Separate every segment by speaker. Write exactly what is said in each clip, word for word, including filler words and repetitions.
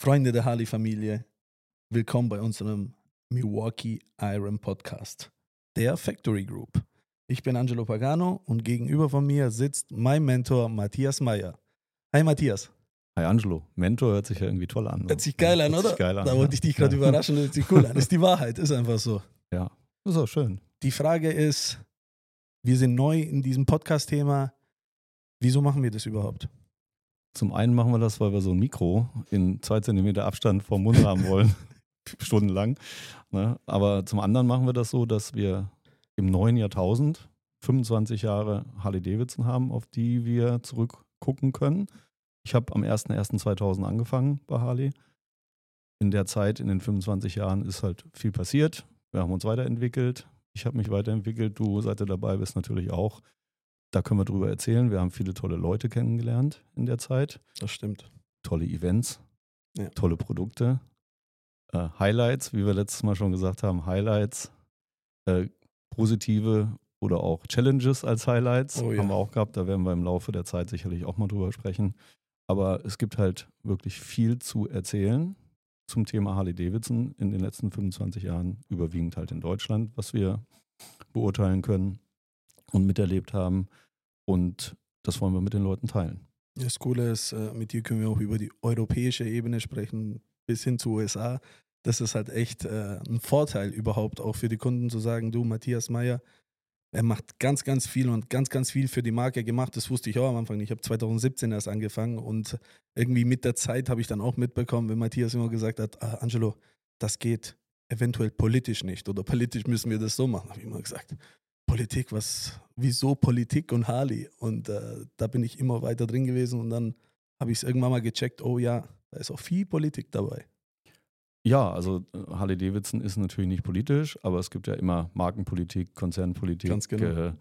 Speaker 1: Freunde der Harley-Familie, willkommen bei unserem Milwaukee Iron Podcast, der Factory Group. Ich bin Angelo Pagano und gegenüber von mir sitzt mein Mentor Matthias Meyer. Hi Matthias.
Speaker 2: Hi Angelo, Mentor hört sich ja irgendwie toll an.
Speaker 1: Hört sich geil an,
Speaker 2: hört
Speaker 1: oder?
Speaker 2: Sich geil an,
Speaker 1: da
Speaker 2: ja.
Speaker 1: wollte ich dich gerade
Speaker 2: ja.
Speaker 1: überraschen, das hört sich cool an. Das ist die Wahrheit, ist einfach so.
Speaker 2: Ja, ist auch schön.
Speaker 1: Die Frage ist, wir sind neu in diesem Podcast-Thema. Wieso machen wir das überhaupt?
Speaker 2: Zum einen machen wir das, weil wir so ein Mikro in zwei Zentimeter Abstand vom Mund haben wollen, stundenlang. Ne? Aber zum anderen machen wir das so, dass wir im neuen Jahrtausend fünfundzwanzig Jahre Harley-Davidson haben, auf die wir zurückgucken können. Ich habe am erster erster zweitausend angefangen bei Harley. In der Zeit, in den fünfundzwanzig Jahren, ist halt viel passiert. Wir haben uns weiterentwickelt. Ich habe mich weiterentwickelt. Du, seit du dabei bist, natürlich auch. Da können wir drüber erzählen. Wir haben viele tolle Leute kennengelernt in der Zeit.
Speaker 1: Das stimmt.
Speaker 2: Tolle Events,
Speaker 1: ja.
Speaker 2: tolle Produkte, äh, Highlights, wie wir letztes Mal schon gesagt haben, Highlights, äh, positive oder auch Challenges als Highlights
Speaker 1: oh, ja.
Speaker 2: haben wir auch gehabt. Da werden wir im Laufe der Zeit sicherlich auch mal drüber sprechen. Aber es gibt halt wirklich viel zu erzählen zum Thema Harley-Davidson in den letzten fünfundzwanzig Jahren, überwiegend halt in Deutschland, was wir beurteilen können und miterlebt haben. Und das wollen wir mit den Leuten teilen.
Speaker 1: Das Coole ist, mit dir können wir auch über die europäische Ebene sprechen, bis hin zu U S A. Das ist halt echt äh, ein Vorteil überhaupt auch für die Kunden zu sagen, du, Matthias Meyer, er macht ganz, ganz viel und ganz, ganz viel für die Marke gemacht. Das wusste ich auch am Anfang nicht. Ich habe zwanzig siebzehn erst angefangen und irgendwie mit der Zeit habe ich dann auch mitbekommen, wenn Matthias immer gesagt hat, ah, Angelo, das geht eventuell politisch nicht oder politisch müssen wir das so machen, habe ich immer gesagt. Politik, was, wieso Politik und Harley? Und äh, da bin ich immer weiter drin gewesen und dann habe ich es irgendwann mal gecheckt, oh ja, da ist auch viel Politik dabei.
Speaker 2: Ja, also Harley-Davidson ist natürlich nicht politisch, aber es gibt ja immer Markenpolitik, Konzernpolitik,
Speaker 1: Ganz genau.
Speaker 2: äh,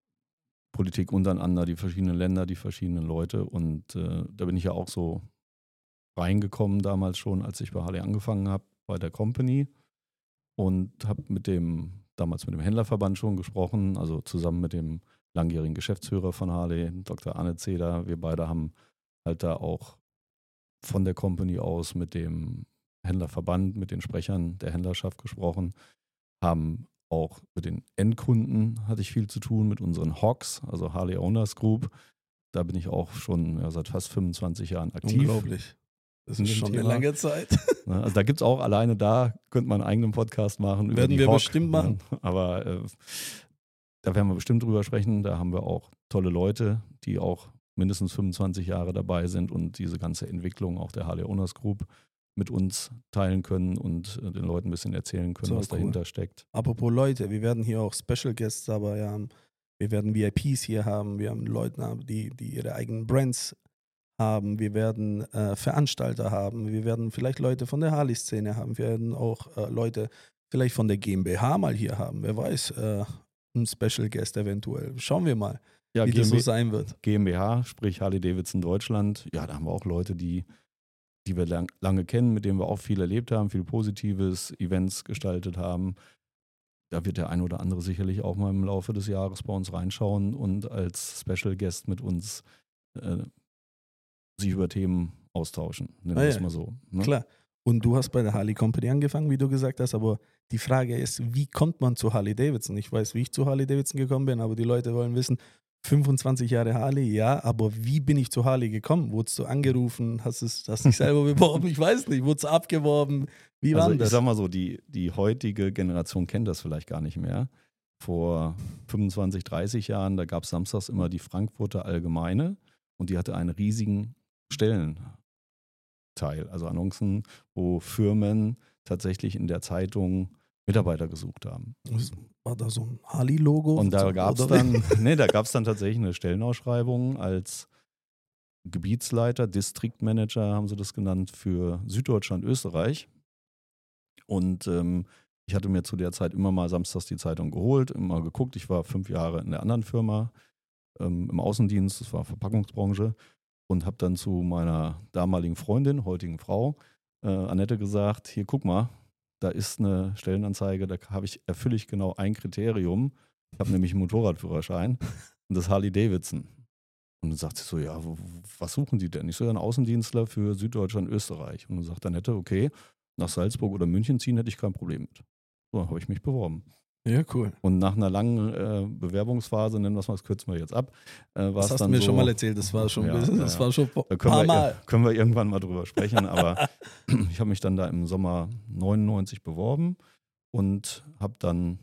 Speaker 2: Politik untereinander, die verschiedenen Länder, die verschiedenen Leute und äh, da bin ich ja auch so reingekommen damals schon, als ich bei Harley angefangen habe, bei der Company und habe mit dem damals mit dem Händlerverband schon gesprochen, also zusammen mit dem langjährigen Geschäftsführer von Harley, Doktor Arne Zeder. Wir beide haben halt da auch von der Company aus mit dem Händlerverband, mit den Sprechern der Händlerschaft gesprochen, haben auch mit den Endkunden hatte ich viel zu tun, mit unseren H O Gs, also Harley Owners Group. Da bin ich auch schon ja, seit fast fünfundzwanzig Jahren aktiv.
Speaker 1: Unglaublich. Das ist schon Thema. Eine lange Zeit.
Speaker 2: Also da gibt es auch alleine da, könnte man einen eigenen Podcast machen.
Speaker 1: Werden
Speaker 2: über die
Speaker 1: wir
Speaker 2: H O G,
Speaker 1: bestimmt machen.
Speaker 2: Aber äh, da werden wir bestimmt drüber sprechen. Da haben wir auch tolle Leute, die auch mindestens fünfundzwanzig Jahre dabei sind und diese ganze Entwicklung auch der Harley Owners Group mit uns teilen können und äh, den Leuten ein bisschen erzählen können, so, was cool. dahinter steckt.
Speaker 1: Apropos Leute, wir werden hier auch Special Guests dabei haben. Wir werden V I Ps hier haben. Wir haben Leute haben, die, die ihre eigenen Brands haben, wir werden äh, Veranstalter haben, wir werden vielleicht Leute von der Harley-Szene haben, wir werden auch äh, Leute vielleicht von der GmbH mal hier haben, wer weiß, äh, ein Special Guest eventuell. Schauen wir mal,
Speaker 2: ja,
Speaker 1: wie
Speaker 2: G M B-
Speaker 1: das so sein wird.
Speaker 2: GmbH, sprich Harley-Davidson Deutschland, ja, da haben wir auch Leute, die, die wir lang, lange kennen, mit denen wir auch viel erlebt haben, viel Positives, Events gestaltet haben. Da wird der ein oder andere sicherlich auch mal im Laufe des Jahres bei uns reinschauen und als Special Guest mit uns äh, sich über Themen austauschen, nennen wir
Speaker 1: ah,
Speaker 2: es
Speaker 1: ja.
Speaker 2: mal so. Ne?
Speaker 1: Klar. Und du hast bei der Harley Company angefangen, wie du gesagt hast, aber die Frage ist, wie kommt man zu Harley-Davidson? Ich weiß, wie ich zu Harley-Davidson gekommen bin, aber die Leute wollen wissen, fünfundzwanzig Jahre Harley, ja, aber wie bin ich zu Harley gekommen? Wurdest du angerufen? Hast du hast dich selber beworben? Ich weiß nicht. Wurdest du abgeworben? Wie war
Speaker 2: also
Speaker 1: das?
Speaker 2: Ich sag mal so, die, die heutige Generation kennt das vielleicht gar nicht mehr. Vor fünfundzwanzig, dreißig Jahren, da gab es samstags immer die Frankfurter Allgemeine und die hatte einen riesigen Stellenteil, also Annoncen, wo Firmen tatsächlich in der Zeitung Mitarbeiter gesucht haben.
Speaker 1: War da so ein Harley-Logo?
Speaker 2: Und da gab es dann, nee, da gab es dann tatsächlich eine Stellenausschreibung als Gebietsleiter, Distriktmanager haben sie das genannt, für Süddeutschland, Österreich. Und ähm, ich hatte mir zu der Zeit immer mal samstags die Zeitung geholt, immer geguckt. Ich war fünf Jahre in der anderen Firma ähm, im Außendienst, das war Verpackungsbranche. Und habe dann zu meiner damaligen Freundin, heutigen Frau, äh, Annette gesagt, hier guck mal, da ist eine Stellenanzeige, da habe ich, erfülle ich genau ein Kriterium. Ich habe nämlich einen Motorradführerschein und das Harley-Davidson. Und dann sagt sie so, ja, w- w- was suchen die denn? Ich so, ja, einen Außendienstler für Süddeutschland, Österreich. Und dann sagt der Nette, okay, nach Salzburg oder München ziehen hätte ich kein Problem mit. So, habe ich mich beworben.
Speaker 1: Ja, cool.
Speaker 2: Und nach einer langen äh, Bewerbungsphase, nennen wir es mal, das kürzen wir jetzt ab, äh, war
Speaker 1: Das
Speaker 2: es
Speaker 1: hast du
Speaker 2: dann
Speaker 1: mir
Speaker 2: so,
Speaker 1: schon mal erzählt, das war schon,
Speaker 2: ja,
Speaker 1: das
Speaker 2: ja, ja.
Speaker 1: war schon
Speaker 2: Da
Speaker 1: ein
Speaker 2: können
Speaker 1: paar
Speaker 2: wir,
Speaker 1: Mal.
Speaker 2: können wir irgendwann mal drüber sprechen, aber ich habe mich dann da im Sommer neunundneunzig beworben und habe dann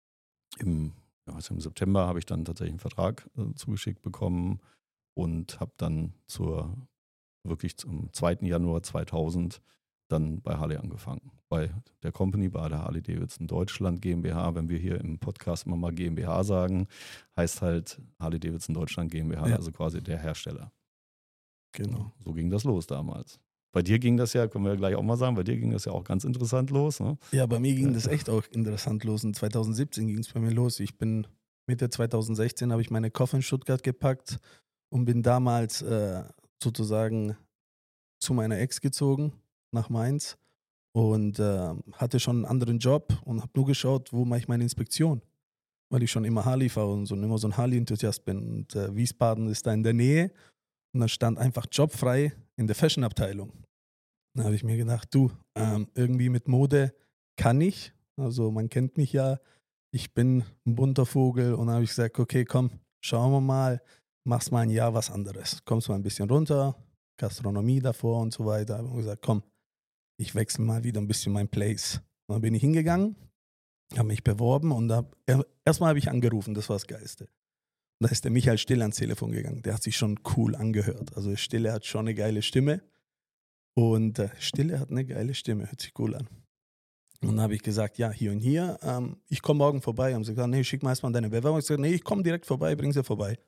Speaker 2: im, ja, also im September habe ich dann tatsächlich einen Vertrag äh, zugeschickt bekommen und habe dann zur wirklich zum zweiten Januar zweitausend dann bei Harley angefangen. Bei der Company, bei der Harley Davidson Deutschland GmbH. Wenn wir hier im Podcast immer mal GmbH sagen, heißt halt Harley Davidson Deutschland GmbH,
Speaker 1: Ja.
Speaker 2: also quasi der Hersteller.
Speaker 1: Genau.
Speaker 2: So ging das los damals. Bei dir ging das ja, können wir ja gleich auch mal sagen, bei dir ging das ja auch ganz interessant los. Ne?
Speaker 1: Ja, bei mir ging das echt auch interessant los. Und zwanzig siebzehn ging es bei mir los. Ich bin Mitte zwanzig sechzehn, habe ich meine Koffer in Stuttgart gepackt und bin damals äh, sozusagen zu meiner Ex gezogen, nach Mainz. Und äh, hatte schon einen anderen Job und habe nur geschaut, wo mache ich meine Inspektion. Weil ich schon immer Harley fahre und so, immer so ein Harley-Enthusiast bin. Und äh, Wiesbaden ist da in der Nähe. Und dann stand einfach Job frei in der Fashion-Abteilung. Dann habe ich mir gedacht, du, ähm, irgendwie mit Mode kann ich. Also man kennt mich ja, ich bin ein bunter Vogel. Und dann habe ich gesagt, okay, komm, schauen wir mal, machst mal ein Jahr was anderes. Kommst mal ein bisschen runter, Gastronomie davor und so weiter. Da habe ich gesagt, komm, ich wechsle mal wieder ein bisschen mein Place. Und dann bin ich hingegangen, habe mich beworben und hab, erstmal habe ich angerufen, das war das Geilste. Und da ist der Michael Stille ans Telefon gegangen. Der hat sich schon cool angehört. Also Stille hat schon eine geile Stimme. Und äh, Stille hat eine geile Stimme, hört sich cool an. Und dann habe ich gesagt, ja, hier und hier, ähm, ich komme morgen vorbei. Haben sie gesagt, nee, schick mal erstmal deine Bewerbung. Ich gesagt, nee, ich komme direkt vorbei, bring sie vorbei.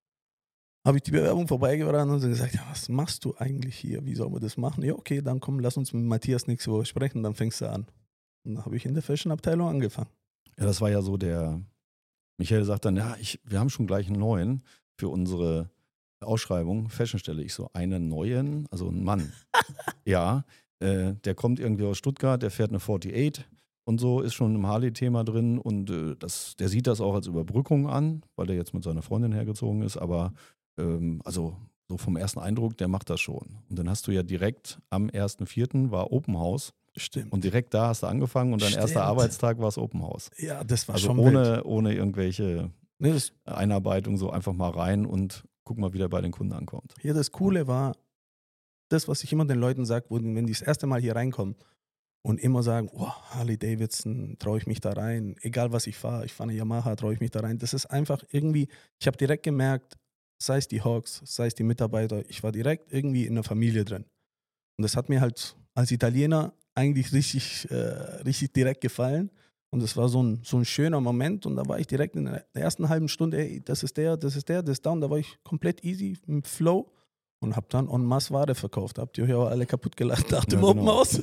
Speaker 1: Habe ich die Bewerbung vorbeigebracht und sie gesagt, ja, was machst du eigentlich hier? Wie sollen wir das machen? Ja, okay, dann komm, lass uns mit Matthias nächste Woche sprechen, dann fängst du an. Und dann habe ich in der Fashion-Abteilung angefangen.
Speaker 2: Ja, das war ja so der, Michael sagt dann, ja, ich, wir haben schon gleich einen neuen für unsere Ausschreibung, Fashionstelle. Ich so, einen neuen, also einen Mann. Ja, äh, der kommt irgendwie aus Stuttgart, der fährt eine achtundvierzig und so, ist schon im Harley-Thema drin und äh, das, der sieht das auch als Überbrückung an, weil der jetzt mit seiner Freundin hergezogen ist, aber ähm, also so vom ersten Eindruck, der macht das schon. Und dann hast du ja direkt am ersten vierten war Open House.
Speaker 1: Stimmt.
Speaker 2: Und direkt da hast du angefangen und dein
Speaker 1: Stimmt.
Speaker 2: erster Arbeitstag war das Open House.
Speaker 1: Ja, das war
Speaker 2: Also
Speaker 1: schon
Speaker 2: ohne,
Speaker 1: wild.
Speaker 2: ohne irgendwelche
Speaker 1: Nee, das,
Speaker 2: Einarbeitung, so einfach mal rein und guck mal, wie der bei den Kunden ankommt.
Speaker 1: hier das Coole war, das, was ich immer den Leuten sage, wenn die das erste Mal hier reinkommen und immer sagen, oh, Harley Davidson, traue ich mich da rein, egal was ich fahre, ich fahre eine Yamaha, traue ich mich da rein. Das ist einfach irgendwie, ich habe direkt gemerkt, sei es die Hawks, sei es die Mitarbeiter, ich war direkt irgendwie in der Familie drin. Und das hat mir halt als Italiener eigentlich richtig, äh, richtig direkt gefallen. Und es war so ein, so ein schöner Moment. Und da war ich direkt in der ersten halben Stunde, ey, das ist der, das ist der, das ist da. Und da war ich komplett easy im Flow und habe dann en masse Ware verkauft. Habt ihr euch aber alle kaputt gelacht nach dem
Speaker 2: Ja,
Speaker 1: Open
Speaker 2: genau.
Speaker 1: House.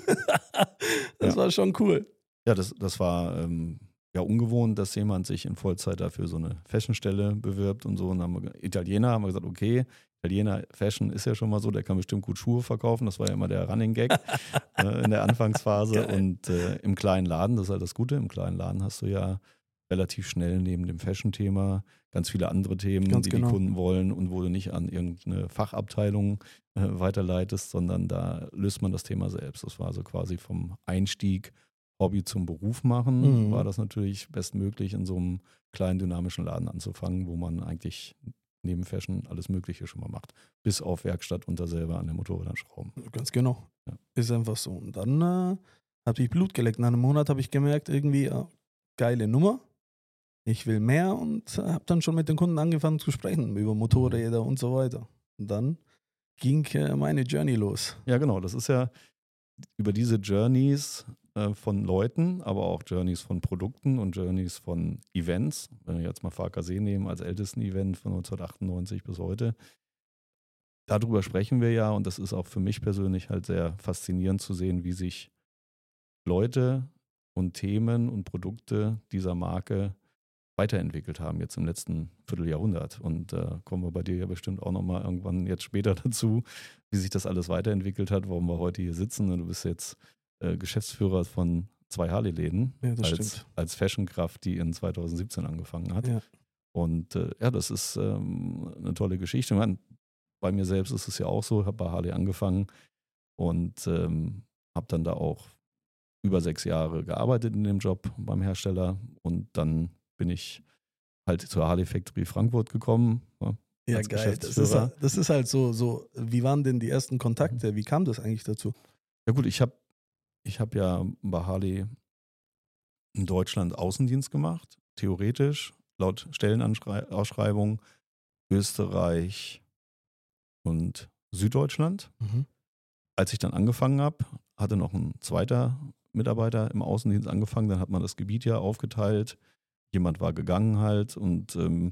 Speaker 1: Das
Speaker 2: Ja.
Speaker 1: war schon cool.
Speaker 2: Ja, das, das war ähm, ja ungewohnt, dass jemand sich in Vollzeit dafür so eine Fashionstelle bewirbt und so. Und dann haben wir, Italiener haben wir gesagt, okay, Italiener Fashion ist ja schon mal so, der kann bestimmt gut Schuhe verkaufen. Das war ja immer der Running Gag äh, in der Anfangsphase.
Speaker 1: Geil.
Speaker 2: Und äh, im kleinen Laden, das ist halt das Gute, im kleinen Laden hast du ja relativ schnell neben dem Fashion-Thema ganz viele andere Themen,
Speaker 1: Ganz
Speaker 2: die
Speaker 1: genau.
Speaker 2: die Kunden wollen und wo du nicht an irgendeine Fachabteilung äh, weiterleitest, sondern da löst man das Thema selbst. Das war also quasi vom Einstieg Hobby zum Beruf machen,
Speaker 1: Mhm.
Speaker 2: war das natürlich bestmöglich in so einem kleinen dynamischen Laden anzufangen, wo man eigentlich neben Fashion alles Mögliche schon mal macht. Bis auf Werkstatt und da selber an den Motorrädern schrauben.
Speaker 1: Ganz genau.
Speaker 2: Ja.
Speaker 1: Ist einfach so. Und dann äh, habe ich Blut geleckt. Nach einem Monat habe ich gemerkt, irgendwie, äh, geile Nummer. Ich will mehr und äh, habe dann schon mit den Kunden angefangen zu sprechen über Motorräder und so weiter. Und dann ging äh, meine Journey los.
Speaker 2: Ja, genau. Das ist ja über diese Journeys äh, von Leuten, aber auch Journeys von Produkten und Journeys von Events. Wenn wir jetzt mal F K C nehmen als ältesten Event von neunzehnhundertachtundneunzig bis heute. Darüber sprechen wir ja und das ist auch für mich persönlich halt sehr faszinierend zu sehen, wie sich Leute und Themen und Produkte dieser Marke weiterentwickelt haben jetzt im letzten Vierteljahrhundert. Und da äh, kommen wir bei dir ja bestimmt auch nochmal irgendwann jetzt später dazu, wie sich das alles weiterentwickelt hat, warum wir heute hier sitzen. Und du bist jetzt äh, Geschäftsführer von zwei Harley-Läden
Speaker 1: Ja, das
Speaker 2: als,
Speaker 1: stimmt.
Speaker 2: als Fashionkraft, die in zweitausendsiebzehn angefangen hat.
Speaker 1: Ja.
Speaker 2: Und äh, ja, das ist ähm, eine tolle Geschichte. Ich meine, bei mir selbst ist es ja auch so, ich habe bei Harley angefangen und ähm, habe dann da auch über sechs Jahre gearbeitet in dem Job beim Hersteller und dann bin ich halt zur Harley Factory Frankfurt gekommen, ja,
Speaker 1: Ja,
Speaker 2: als
Speaker 1: geil. Das ist,
Speaker 2: Geschäftsführer.
Speaker 1: das ist halt so, so, wie waren denn die ersten Kontakte? Wie kam das eigentlich dazu?
Speaker 2: Ja gut, ich habe ich hab ja bei Harley in Deutschland Außendienst gemacht, theoretisch, laut Stellenausschreibung Österreich und Süddeutschland.
Speaker 1: Mhm.
Speaker 2: Als ich dann angefangen habe, hatte noch ein zweiter Mitarbeiter im Außendienst angefangen, dann hat man das Gebiet ja aufgeteilt, jemand war gegangen halt und ähm,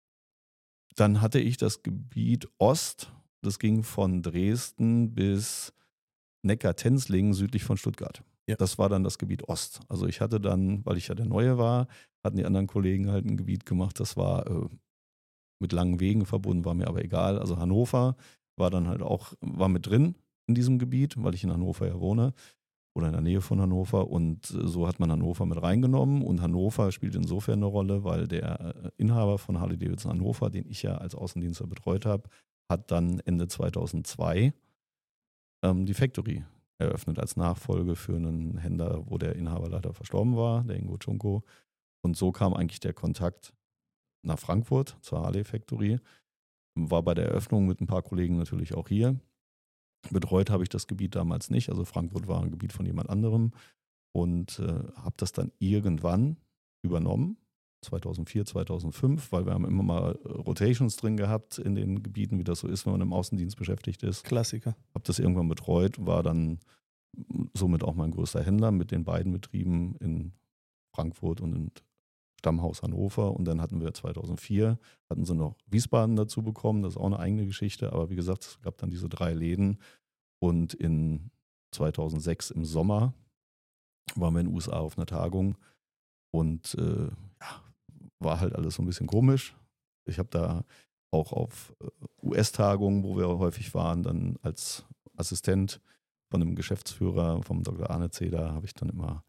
Speaker 2: dann hatte ich das Gebiet Ost, das ging von Dresden bis Neckar-Tenzlingen südlich von Stuttgart.
Speaker 1: Ja.
Speaker 2: Das war dann das Gebiet Ost. Also ich hatte dann, weil ich ja der Neue war, hatten die anderen Kollegen halt ein Gebiet gemacht, das war äh, mit langen Wegen verbunden, war mir aber egal. Also Hannover war dann halt auch, war mit drin in diesem Gebiet, weil ich in Hannover ja wohne oder in der Nähe von Hannover und äh, so hat man Hannover mit reingenommen und Hannover spielt insofern eine Rolle, weil der äh, Inhaber von Harley Davidson Hannover, den ich ja als Außendienstler betreut habe, hat dann Ende zweitausendzwei ähm, die Factory eröffnet als Nachfolge für einen Händler, wo der Inhaber leider verstorben war, der Ingo Tschunko. Und so kam eigentlich der Kontakt nach Frankfurt zur Harley Factory. War bei der Eröffnung mit ein paar Kollegen natürlich auch hier. Betreut habe ich das Gebiet damals nicht, also Frankfurt war ein Gebiet von jemand anderem und äh, habe das dann irgendwann übernommen, zweitausendvier, zweitausendfünf, weil wir haben immer mal Rotations drin gehabt in den Gebieten, wie das so ist, wenn man im Außendienst beschäftigt ist.
Speaker 1: Klassiker.
Speaker 2: Habe das irgendwann betreut, war dann somit auch mein größter Händler mit den beiden Betrieben in Frankfurt und in Stammhaus Hannover und dann hatten wir zweitausendvier, hatten sie noch Wiesbaden dazu bekommen, das ist auch eine eigene Geschichte, aber wie gesagt, es gab dann diese drei Läden und in zweitausendsechs im Sommer waren wir in den U S A auf einer Tagung und äh, ja, war halt alles so ein bisschen komisch. Ich habe da auch auf U S-Tagungen, wo wir häufig waren, dann als Assistent von einem Geschäftsführer, vom Doktor Arne Zeder, habe ich dann immer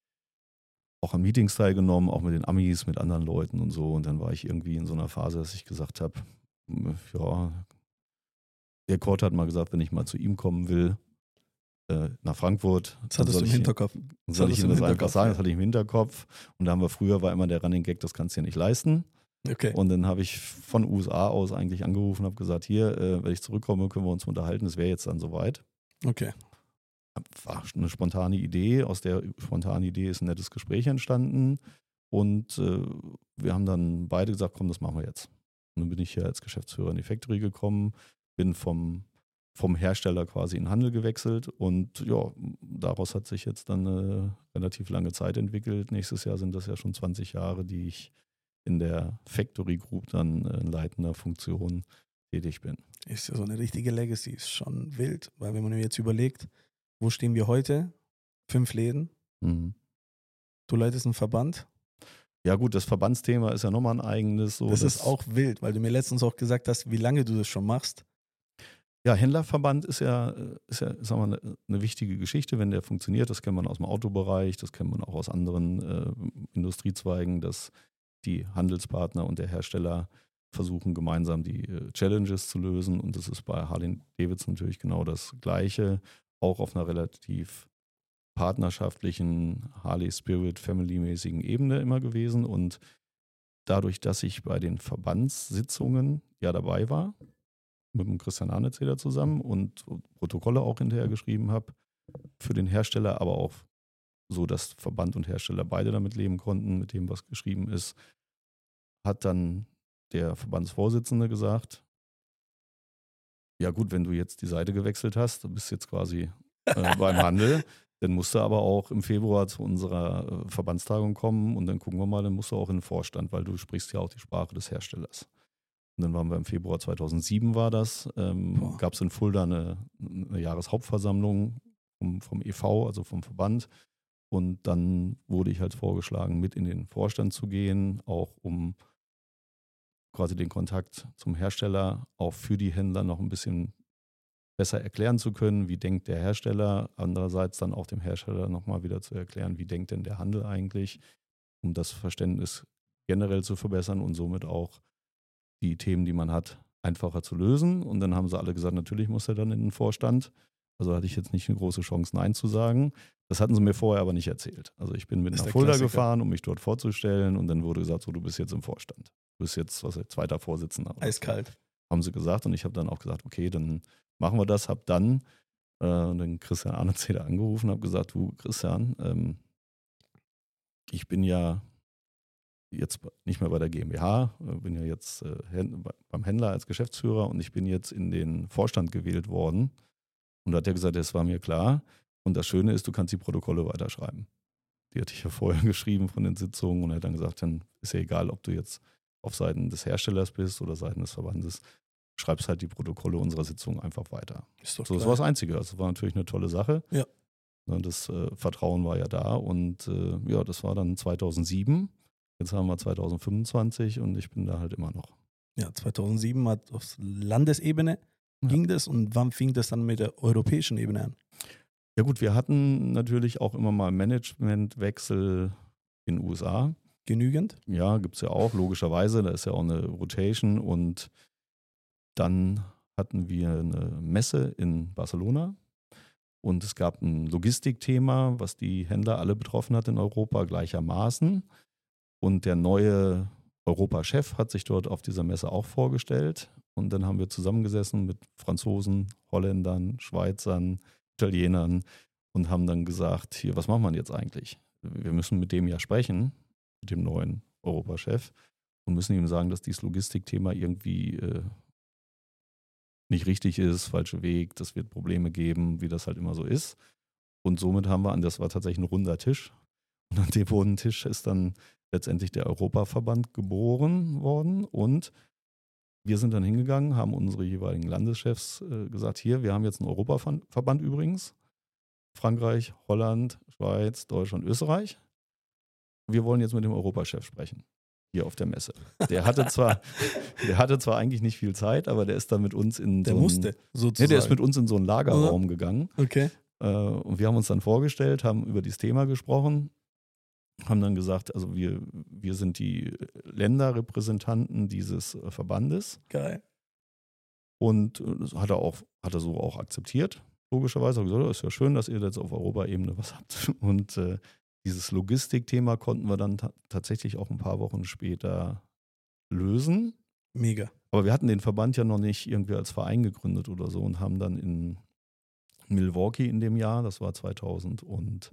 Speaker 2: auch an Meetings teilgenommen, auch mit den Amis, mit anderen Leuten und so. Und dann war ich irgendwie in so einer Phase, dass ich gesagt habe, ja, der Kurt hat mal gesagt, wenn ich mal zu ihm kommen will, äh, nach Frankfurt,
Speaker 1: Das
Speaker 2: dann
Speaker 1: hattest
Speaker 2: soll
Speaker 1: du im
Speaker 2: ich,
Speaker 1: Hinterkopf.
Speaker 2: dann soll ich ihm das einfach sagen, das
Speaker 1: ja.
Speaker 2: hatte ich im Hinterkopf. Und da haben wir früher, war immer der Running Gag, das kannst du dir nicht leisten.
Speaker 1: Okay.
Speaker 2: Und dann habe ich von U S A aus eigentlich angerufen und habe gesagt, hier, äh, wenn ich zurückkomme, können wir uns unterhalten, es wäre jetzt dann soweit.
Speaker 1: Okay.
Speaker 2: War eine spontane Idee, aus der spontanen Idee ist ein nettes Gespräch entstanden und äh, wir haben dann beide gesagt, komm, das machen wir jetzt. Und dann bin ich hier als Geschäftsführer in die Factory gekommen, bin vom, vom Hersteller quasi in den Handel gewechselt und ja, daraus hat sich jetzt dann eine relativ lange Zeit entwickelt. Nächstes Jahr sind das ja schon zwanzig Jahre, die ich in der Factory Group dann in leitender Funktion tätig bin.
Speaker 1: Ist ja so eine richtige Legacy, ist schon wild, weil wenn man jetzt überlegt, wo stehen wir heute? Fünf Läden.
Speaker 2: Mhm.
Speaker 1: Du leitest einen Verband.
Speaker 2: Ja gut, das Verbandsthema ist ja nochmal ein eigenes. So,
Speaker 1: das, das ist auch wild, weil du mir letztens auch gesagt hast, wie lange du das schon machst.
Speaker 2: Ja, Händlerverband ist ja, ist ja sagen wir, eine, eine wichtige Geschichte, wenn der funktioniert. Das kennt man aus dem Autobereich, das kennt man auch aus anderen äh, Industriezweigen, dass die Handelspartner und der Hersteller versuchen gemeinsam die äh, Challenges zu lösen. Und das ist bei Harley Davidson natürlich genau das Gleiche, auch auf einer relativ partnerschaftlichen Harley Spirit Family-mäßigen Ebene immer gewesen. Und dadurch, dass ich bei den Verbandssitzungen ja dabei war, mit dem Christian Arnezeder zusammen und Protokolle auch hinterher geschrieben habe, für den Hersteller, aber auch so, dass Verband und Hersteller beide damit leben konnten, mit dem, was geschrieben ist, hat dann der Verbandsvorsitzende gesagt, ja gut, wenn du jetzt die Seite gewechselt hast, du bist jetzt quasi äh, beim Handel, dann musst du aber auch im Februar zu unserer äh, Verbandstagung kommen und dann gucken wir mal, dann musst du auch in den Vorstand, weil du sprichst ja auch die Sprache des Herstellers. Und dann waren wir im Februar zweitausendsieben war das, ähm, gab es in Fulda eine, eine Jahreshauptversammlung vom, vom E V, also vom Verband. Und dann wurde ich halt vorgeschlagen, mit in den Vorstand zu gehen, auch um quasi den Kontakt zum Hersteller auch für die Händler noch ein bisschen besser erklären zu können, wie denkt der Hersteller, andererseits dann auch dem Hersteller nochmal wieder zu erklären, wie denkt denn der Handel eigentlich, um das Verständnis generell zu verbessern und somit auch die Themen, die man hat, einfacher zu lösen. Und dann haben sie alle gesagt, natürlich muss er dann in den Vorstand. Also hatte ich jetzt nicht eine große Chance, Nein zu sagen. Das hatten sie mir vorher aber nicht erzählt. Also ich bin mit nach Fulda Klassiker. gefahren, um mich dort vorzustellen und dann wurde gesagt, so, du bist jetzt im Vorstand. Du bist jetzt, was ich, zweiter Vorsitzender.
Speaker 1: Eiskalt.
Speaker 2: Haben sie gesagt und ich habe dann auch gesagt, okay, dann machen wir das. Habe dann äh, den Christian Arnezeder angerufen und habe gesagt, du Christian, ähm, ich bin ja jetzt nicht mehr bei der GmbH, bin ja jetzt äh, beim Händler als Geschäftsführer und ich bin jetzt in den Vorstand gewählt worden. Und da hat er gesagt, das war mir klar. Und das Schöne ist, du kannst die Protokolle weiterschreiben. Die hatte ich ja vorher geschrieben von den Sitzungen und er hat dann gesagt, dann ist ja egal, ob du jetzt auf Seiten des Herstellers bist oder Seiten des Verbandes, schreibst halt die Protokolle unserer Sitzungen einfach weiter.
Speaker 1: Ist doch
Speaker 2: so, das war das Einzige. Also das war natürlich eine tolle Sache.
Speaker 1: Ja.
Speaker 2: Das äh, Vertrauen war ja da und äh, ja, das war dann zweitausendsieben. Jetzt haben wir zweitausendfünfundzwanzig und ich bin da halt immer noch.
Speaker 1: Ja, zweitausendsieben hat auf Landesebene ja. ging das und wann fing das dann mit der europäischen Ebene an?
Speaker 2: Ja gut, wir hatten natürlich auch immer mal Managementwechsel in den U S A.
Speaker 1: Genügend?
Speaker 2: Ja, gibt es ja auch, logischerweise. Da ist ja auch eine Rotation und dann hatten wir eine Messe in Barcelona und es gab ein Logistikthema, was die Händler alle betroffen hat in Europa gleichermaßen. Und der neue Europachef hat sich dort auf dieser Messe auch vorgestellt. Und dann haben wir zusammengesessen mit Franzosen, Holländern, Schweizern, Italienern und haben dann gesagt, hier, was machen wir jetzt eigentlich? Wir müssen mit dem ja sprechen, mit dem neuen Europachef und müssen ihm sagen, dass dieses Logistikthema irgendwie äh, nicht richtig ist, falscher Weg, das wird Probleme geben, wie das halt immer so ist. Und somit haben wir, an das war tatsächlich ein runder Tisch. Und an dem runden Tisch ist dann letztendlich der Europaverband geboren worden und wir sind dann hingegangen, haben unsere jeweiligen Landeschefs äh, gesagt, hier, wir haben jetzt einen Europaverband übrigens, Frankreich, Holland, Schweiz, Deutschland, Österreich. Wir wollen jetzt mit dem Europachef sprechen, hier auf der Messe. Der hatte zwar, der hatte zwar eigentlich nicht viel Zeit, aber der ist dann mit uns in
Speaker 1: der
Speaker 2: so
Speaker 1: musste,
Speaker 2: einen,
Speaker 1: sozusagen.
Speaker 2: Nee, der ist mit uns in so einen Lagerraum
Speaker 1: Oder?
Speaker 2: gegangen.
Speaker 1: Okay.
Speaker 2: Äh, und wir haben uns dann vorgestellt, haben über dieses Thema gesprochen, haben dann gesagt, also wir, wir sind die Länderrepräsentanten dieses Verbandes.
Speaker 1: Geil.
Speaker 2: Und das hat er, auch, hat er so auch akzeptiert, logischerweise. Er hat gesagt, ist ja schön, dass ihr jetzt auf Europaebene was habt. Und äh, dieses Logistikthema konnten wir dann ta- tatsächlich auch ein paar Wochen später lösen.
Speaker 1: Mega.
Speaker 2: Aber wir hatten den Verband ja noch nicht irgendwie als Verein gegründet oder so und haben dann in Milwaukee in dem Jahr, das war zweitausendneunzehn,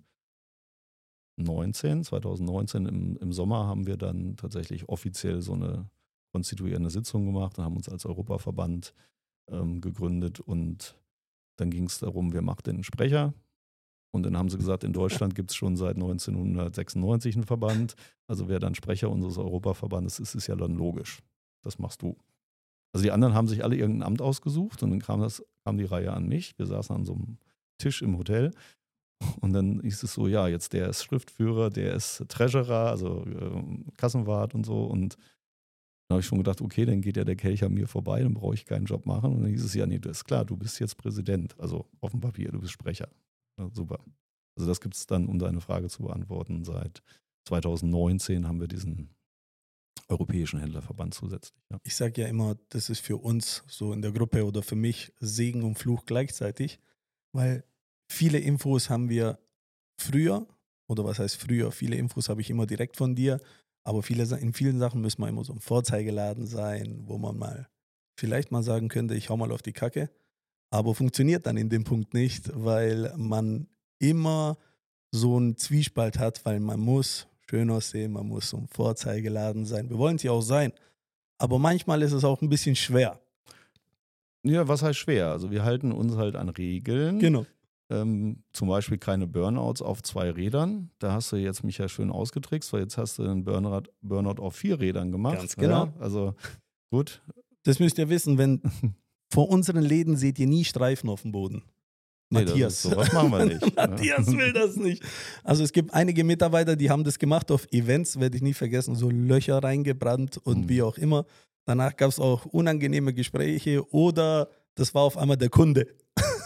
Speaker 2: zweitausendneunzehn im, im Sommer haben wir dann tatsächlich offiziell so eine konstituierende Sitzung gemacht und haben uns als Europaverband ähm, gegründet und dann ging es darum, wer macht denn einen Sprecher? Und dann haben sie gesagt, in Deutschland gibt es schon seit neunzehnhundertsechsundneunzig einen Verband, also wer dann Sprecher unseres Europaverbandes ist, ist ja dann logisch. Das machst du. Also die anderen haben sich alle irgendein Amt ausgesucht und dann kam, das, kam die Reihe an mich. Wir saßen an so einem Tisch im Hotel. Und dann hieß es so, ja, jetzt der ist Schriftführer, der ist Treasurer, also äh, Kassenwart und so. Und dann habe ich schon gedacht, okay, dann geht ja der Kelch an mir vorbei, dann brauche ich keinen Job machen. Und dann hieß es, ja, nee, das ist klar, du bist jetzt Präsident, also auf dem Papier, du bist Sprecher. Ja, super. Also das gibt es dann, um deine Frage zu beantworten, seit zweitausendneunzehn haben wir diesen Europäischen Händlerverband zusätzlich. Ja.
Speaker 1: Ich sage ja immer, das ist für uns so in der Gruppe oder für mich Segen und Fluch gleichzeitig, weil viele Infos haben wir früher, oder was heißt früher, viele Infos habe ich immer direkt von dir, aber viele, in vielen Sachen müssen wir immer so ein Vorzeigeladen sein, wo man mal vielleicht mal sagen könnte, ich hau mal auf die Kacke, aber funktioniert dann in dem Punkt nicht, weil man immer so einen Zwiespalt hat, weil man muss schön aussehen, man muss so ein Vorzeigeladen sein. Wir wollen es ja auch sein, aber manchmal ist es auch ein bisschen schwer.
Speaker 2: Ja, was heißt schwer? Also wir halten uns halt an Regeln.
Speaker 1: Genau.
Speaker 2: Ähm, zum Beispiel keine Burnouts auf zwei Rädern. Da hast du jetzt mich ja schön ausgetrickst, weil jetzt hast du einen Burnout, Burnout auf vier Rädern gemacht.
Speaker 1: Ganz genau.
Speaker 2: Ja, also gut.
Speaker 1: Das müsst ihr wissen, wenn vor unseren Läden seht ihr nie Streifen auf dem Boden.
Speaker 2: Nee,
Speaker 1: Matthias.
Speaker 2: Das ist, sowas machen wir nicht.
Speaker 1: Matthias will das nicht. Also es gibt einige Mitarbeiter, die haben das gemacht auf Events, werde ich nie vergessen, so Löcher reingebrannt und mhm. wie auch immer. Danach gab es auch unangenehme Gespräche oder das war auf einmal der Kunde.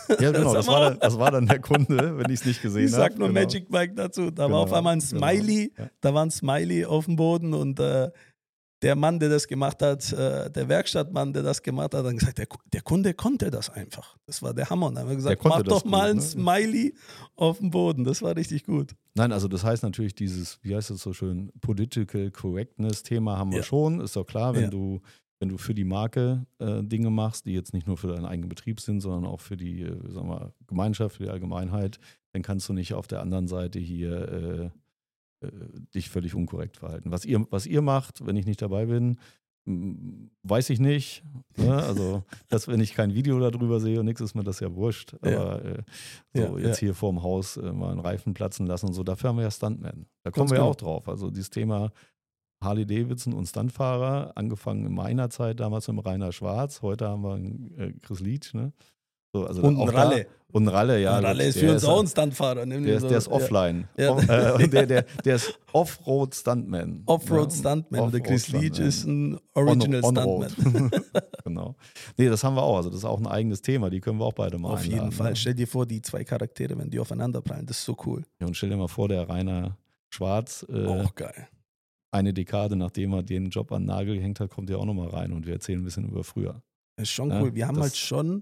Speaker 2: Ja, genau, das war, dann, das war dann der Kunde, wenn ich es nicht gesehen habe.
Speaker 1: Ich sag
Speaker 2: hab.
Speaker 1: nur
Speaker 2: Genau.
Speaker 1: Magic Mike dazu. Da
Speaker 2: genau,
Speaker 1: war auf einmal ein Smiley,
Speaker 2: genau. Ja.
Speaker 1: da war ein Smiley auf dem Boden und äh, der Mann, der das gemacht hat, äh, der Werkstattmann, der das gemacht hat, hat gesagt, der, der Kunde konnte das einfach. Das war der Hammer. Und dann haben wir gesagt, mach doch
Speaker 2: gut,
Speaker 1: mal ein
Speaker 2: ne?
Speaker 1: Smiley auf dem Boden. Das war richtig gut.
Speaker 2: Nein, also das heißt natürlich dieses, wie heißt es so schön, Political Correctness Thema haben wir
Speaker 1: Ja.
Speaker 2: schon. Ist doch klar, wenn
Speaker 1: Ja.
Speaker 2: du wenn du für die Marke äh, Dinge machst, die jetzt nicht nur für deinen eigenen Betrieb sind, sondern auch für die äh, sagen wir, Gemeinschaft, für die Allgemeinheit, dann kannst du nicht auf der anderen Seite hier äh, äh, dich völlig unkorrekt verhalten. Was ihr, was ihr macht, wenn ich nicht dabei bin, m, weiß ich nicht. Ne? Also, dass, wenn ich kein Video darüber sehe und nichts, ist mir das ja wurscht. Aber äh, so
Speaker 1: Ja,
Speaker 2: jetzt
Speaker 1: ja.
Speaker 2: hier vorm Haus äh, mal einen Reifen platzen lassen und so, dafür haben wir ja Stuntmen. Da kommen
Speaker 1: Ganz
Speaker 2: wir ja
Speaker 1: genau.
Speaker 2: auch drauf. Also dieses Thema Harley Davidson und Stuntfahrer, angefangen in meiner Zeit, damals mit Rainer Schwarz, heute haben wir einen äh, Chris Leach, ne? So, also
Speaker 1: Und
Speaker 2: auch
Speaker 1: ein Ralle.
Speaker 2: Da, und ein Ralle, ja.
Speaker 1: Ein Ralle ist
Speaker 2: der
Speaker 1: für uns
Speaker 2: ist,
Speaker 1: auch ein Stuntfahrer.
Speaker 2: Der ist, der ist offline.
Speaker 1: Ja.
Speaker 2: Off, äh, und der, der, der ist Offroad Stuntman.
Speaker 1: Offroad
Speaker 2: ja?
Speaker 1: Stuntman. Und der Chris
Speaker 2: Offroad-Stuntman.
Speaker 1: Leach ist ein Original
Speaker 2: On, on
Speaker 1: Stuntman.
Speaker 2: Genau. Nee, das haben wir auch. Also das ist auch ein eigenes Thema. Die können wir auch beide mal
Speaker 1: Auf
Speaker 2: einladen,
Speaker 1: jeden Fall.
Speaker 2: ne?
Speaker 1: Stell dir vor, die zwei Charaktere, wenn die aufeinander prallen, das ist so cool.
Speaker 2: Ja, und stell dir mal vor, der Rainer Schwarz, äh,
Speaker 1: Auch geil.
Speaker 2: eine Dekade nachdem er den Job an den Nagel gehängt hat, kommt er auch nochmal rein und wir erzählen ein bisschen über früher.
Speaker 1: Das ist schon
Speaker 2: Ja,
Speaker 1: cool. Wir haben
Speaker 2: das-
Speaker 1: halt schon,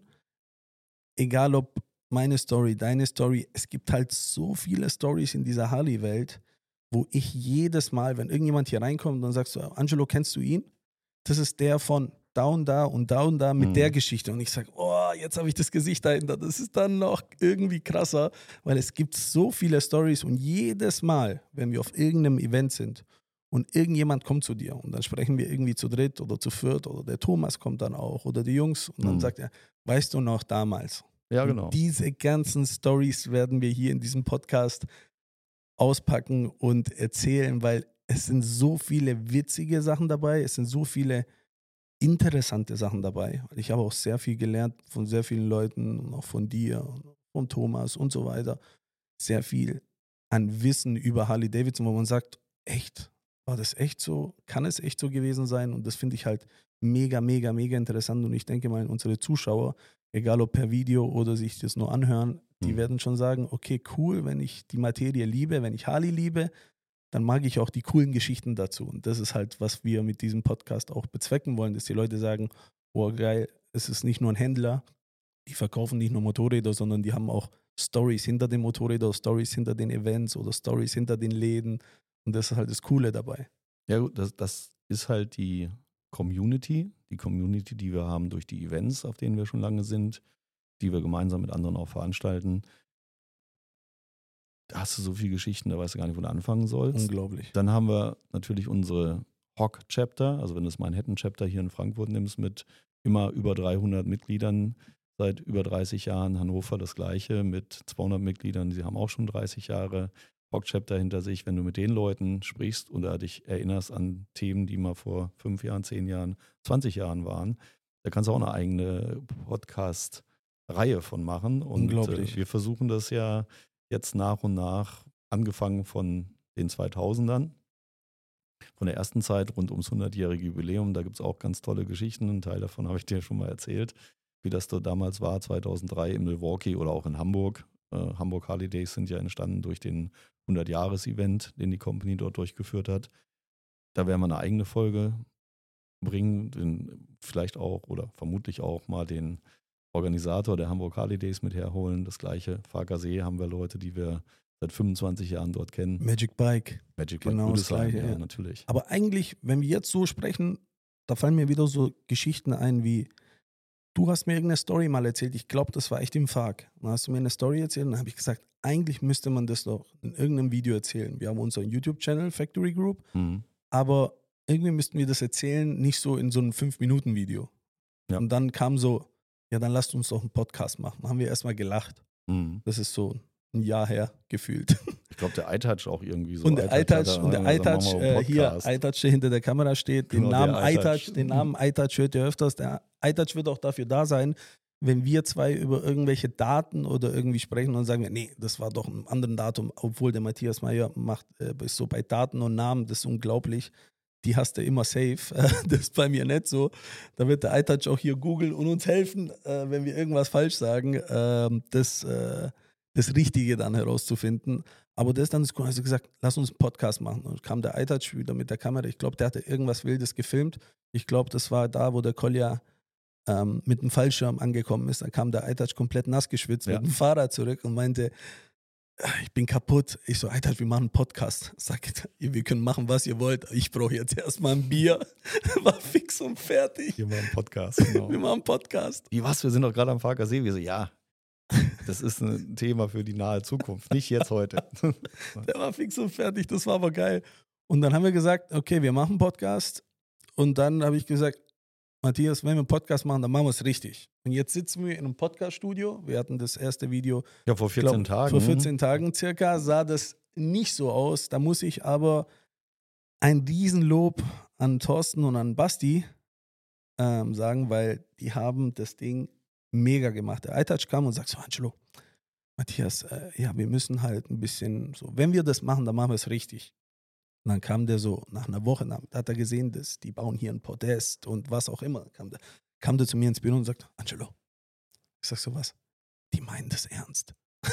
Speaker 1: egal ob meine Story, deine Story, es gibt halt so viele Stories in dieser Harley-Welt, wo ich jedes Mal, wenn irgendjemand hier reinkommt, dann sagst du, Angelo, kennst du ihn? Das ist der von da und da und da und da mit
Speaker 2: Mhm.
Speaker 1: der Geschichte. Und ich sage, oh, jetzt habe ich das Gesicht dahinter. Das ist dann noch irgendwie krasser, weil es gibt so viele Stories und jedes Mal, wenn wir auf irgendeinem Event sind und irgendjemand kommt zu dir und dann sprechen wir irgendwie zu dritt oder zu viert oder der Thomas kommt dann auch oder die Jungs und dann
Speaker 2: Mhm.
Speaker 1: sagt er, weißt du noch damals?
Speaker 2: Ja,
Speaker 1: Und
Speaker 2: genau.
Speaker 1: diese ganzen Stories werden wir hier in diesem Podcast auspacken und erzählen, weil es sind so viele witzige Sachen dabei, es sind so viele interessante Sachen dabei. Ich habe auch sehr viel gelernt von sehr vielen Leuten, und auch von dir, von Thomas und so weiter. Sehr viel an Wissen über Harley Davidson, wo man sagt, echt, war das echt so? Kann es echt so gewesen sein? Und das finde ich halt mega, mega, mega interessant. Und ich denke mal, unsere Zuschauer, egal ob per Video oder sich das nur anhören, die
Speaker 2: Mhm.
Speaker 1: werden schon sagen, okay, cool, wenn ich die Materie liebe, wenn ich Harley liebe, dann mag ich auch die coolen Geschichten dazu. Und das ist halt, was wir mit diesem Podcast auch bezwecken wollen, dass die Leute sagen, oh geil, es ist nicht nur ein Händler, die verkaufen nicht nur Motorräder, sondern die haben auch Stories hinter den Motorrädern, Stories hinter den Events oder Stories hinter den Läden. Und das ist halt das Coole dabei.
Speaker 2: Ja, gut, das, das ist halt die Community, die Community, die wir haben durch die Events, auf denen wir schon lange sind, die wir gemeinsam mit anderen auch veranstalten. Da hast du so viele Geschichten, da weißt du gar nicht, wo du anfangen sollst.
Speaker 1: Unglaublich.
Speaker 2: Dann haben wir natürlich unsere H O C-Chapter, also wenn du das Manhattan-Chapter hier in Frankfurt nimmst, mit immer über dreihundert Mitgliedern seit über dreißig Jahren. Hannover das gleiche mit zweihundert Mitgliedern, sie haben auch schon dreißig Jahre H O C-Chapter hinter sich. Wenn du mit den Leuten sprichst oder dich erinnerst an Themen, die mal vor fünf Jahren, zehn Jahren, zwanzig Jahren waren, da kannst du auch eine eigene Podcast-Reihe von machen. Und
Speaker 1: Unglaublich.
Speaker 2: äh, wir versuchen das ja jetzt nach und nach, angefangen von den zweitausendern, von der ersten Zeit rund ums hundertjährige Jubiläum. Da gibt es auch ganz tolle Geschichten. Ein Teil davon habe ich dir schon mal erzählt, wie das da damals war, zweitausenddrei in Milwaukee oder auch in Hamburg. Äh, Hamburg Harley Days sind ja entstanden durch den hundert-Jahres-Event, den die Company dort durchgeführt hat. Da werden wir eine eigene Folge bringen, den, vielleicht auch oder vermutlich auch mal den Organisator der Hamburg Harley Days mit herholen. Das gleiche, Farkasee haben wir Leute, die wir seit fünfundzwanzig Jahren dort kennen.
Speaker 1: Magic Bike.
Speaker 2: Magic
Speaker 1: Genau
Speaker 2: Bike
Speaker 1: das Gleiche,
Speaker 2: ja,
Speaker 1: ja.
Speaker 2: natürlich.
Speaker 1: Aber eigentlich, wenn wir jetzt so sprechen, da fallen mir wieder so Geschichten ein wie, du hast mir irgendeine Story mal erzählt, ich glaube, das war echt im Fark. Dann hast du mir eine Story erzählt und dann habe ich gesagt, eigentlich müsste man das doch in irgendeinem Video erzählen. Wir haben unseren YouTube-Channel, Factory Group,
Speaker 2: Mhm.
Speaker 1: aber irgendwie müssten wir das erzählen, nicht so in so einem fünf Minuten Video.
Speaker 2: Ja.
Speaker 1: Und dann kam so, ja, dann lasst uns doch einen Podcast machen. Dann haben wir erstmal gelacht.
Speaker 2: Mhm.
Speaker 1: Das ist so ein Jahr her gefühlt.
Speaker 2: Ich glaube, der iTouch auch irgendwie so.
Speaker 1: Und der iTouch,
Speaker 2: hat er-
Speaker 1: und der
Speaker 2: also machen
Speaker 1: iTouch,
Speaker 2: wir einen
Speaker 1: äh, hier,
Speaker 2: Podcast.
Speaker 1: iTouch, der hinter der Kamera steht, den
Speaker 2: Genau,
Speaker 1: Namen
Speaker 2: der iTouch.
Speaker 1: iTouch, den Namen iTouch hört ihr öfters. Der iTouch wird auch dafür da sein, wenn wir zwei über irgendwelche Daten oder irgendwie sprechen und sagen wir, nee, das war doch ein anderes Datum, obwohl der Matthias Meyer macht, äh, ist so bei Daten und Namen, das ist unglaublich. die hast du immer safe. Das ist bei mir nicht so. Da wird der iTouch auch hier googeln und uns helfen, äh, wenn wir irgendwas falsch sagen, äh, das, äh, das Richtige dann herauszufinden. Aber das ist dann das Coole. Also gesagt, lass uns einen Podcast machen. Und kam der iTouch wieder mit der Kamera. Ich glaube, der hatte irgendwas Wildes gefilmt. Ich glaube, das war da, wo der Kolja ähm, mit dem Fallschirm angekommen ist. Dann kam der iTouch komplett nass geschwitzt
Speaker 2: Ja.
Speaker 1: mit dem Fahrrad zurück und meinte, ich bin kaputt. Ich so, iTouch, wir machen einen Podcast. Sag, wir können machen, was ihr wollt. Ich brauche jetzt erstmal ein Bier. War fix und fertig.
Speaker 2: Wir machen einen Podcast. Genau.
Speaker 1: Wir machen einen Podcast.
Speaker 2: Wie was? Wir sind doch gerade am Farker See. Wir so, ja, das ist ein Thema für die nahe Zukunft, nicht jetzt heute.
Speaker 1: Der war fix und fertig, das war aber geil. Und dann haben wir gesagt, okay, wir machen einen Podcast. Und dann habe ich gesagt, Matthias, wenn wir einen Podcast machen, dann machen wir es richtig. Und jetzt sitzen wir in einem Podcast-Studio. Wir hatten das erste Video.
Speaker 2: Ja, vor vierzehn
Speaker 1: glaub,
Speaker 2: Tagen.
Speaker 1: Vor vierzehn Tagen circa sah das nicht so aus. Da muss ich aber ein Riesenlob an Thorsten und an Basti ähm, sagen, weil die haben das Ding mega gemacht. Der iTouch kam und sagt so, Angelo, Matthias, äh, ja, wir müssen halt ein bisschen so, wenn wir das machen, dann machen wir es richtig. Und dann kam der so, nach einer Woche, da hat er gesehen, dass die bauen hier ein Podest und was auch immer. Kam der, kam der zu mir ins Büro und sagt, Angelo, ich sag so, was? Die meinen das ernst.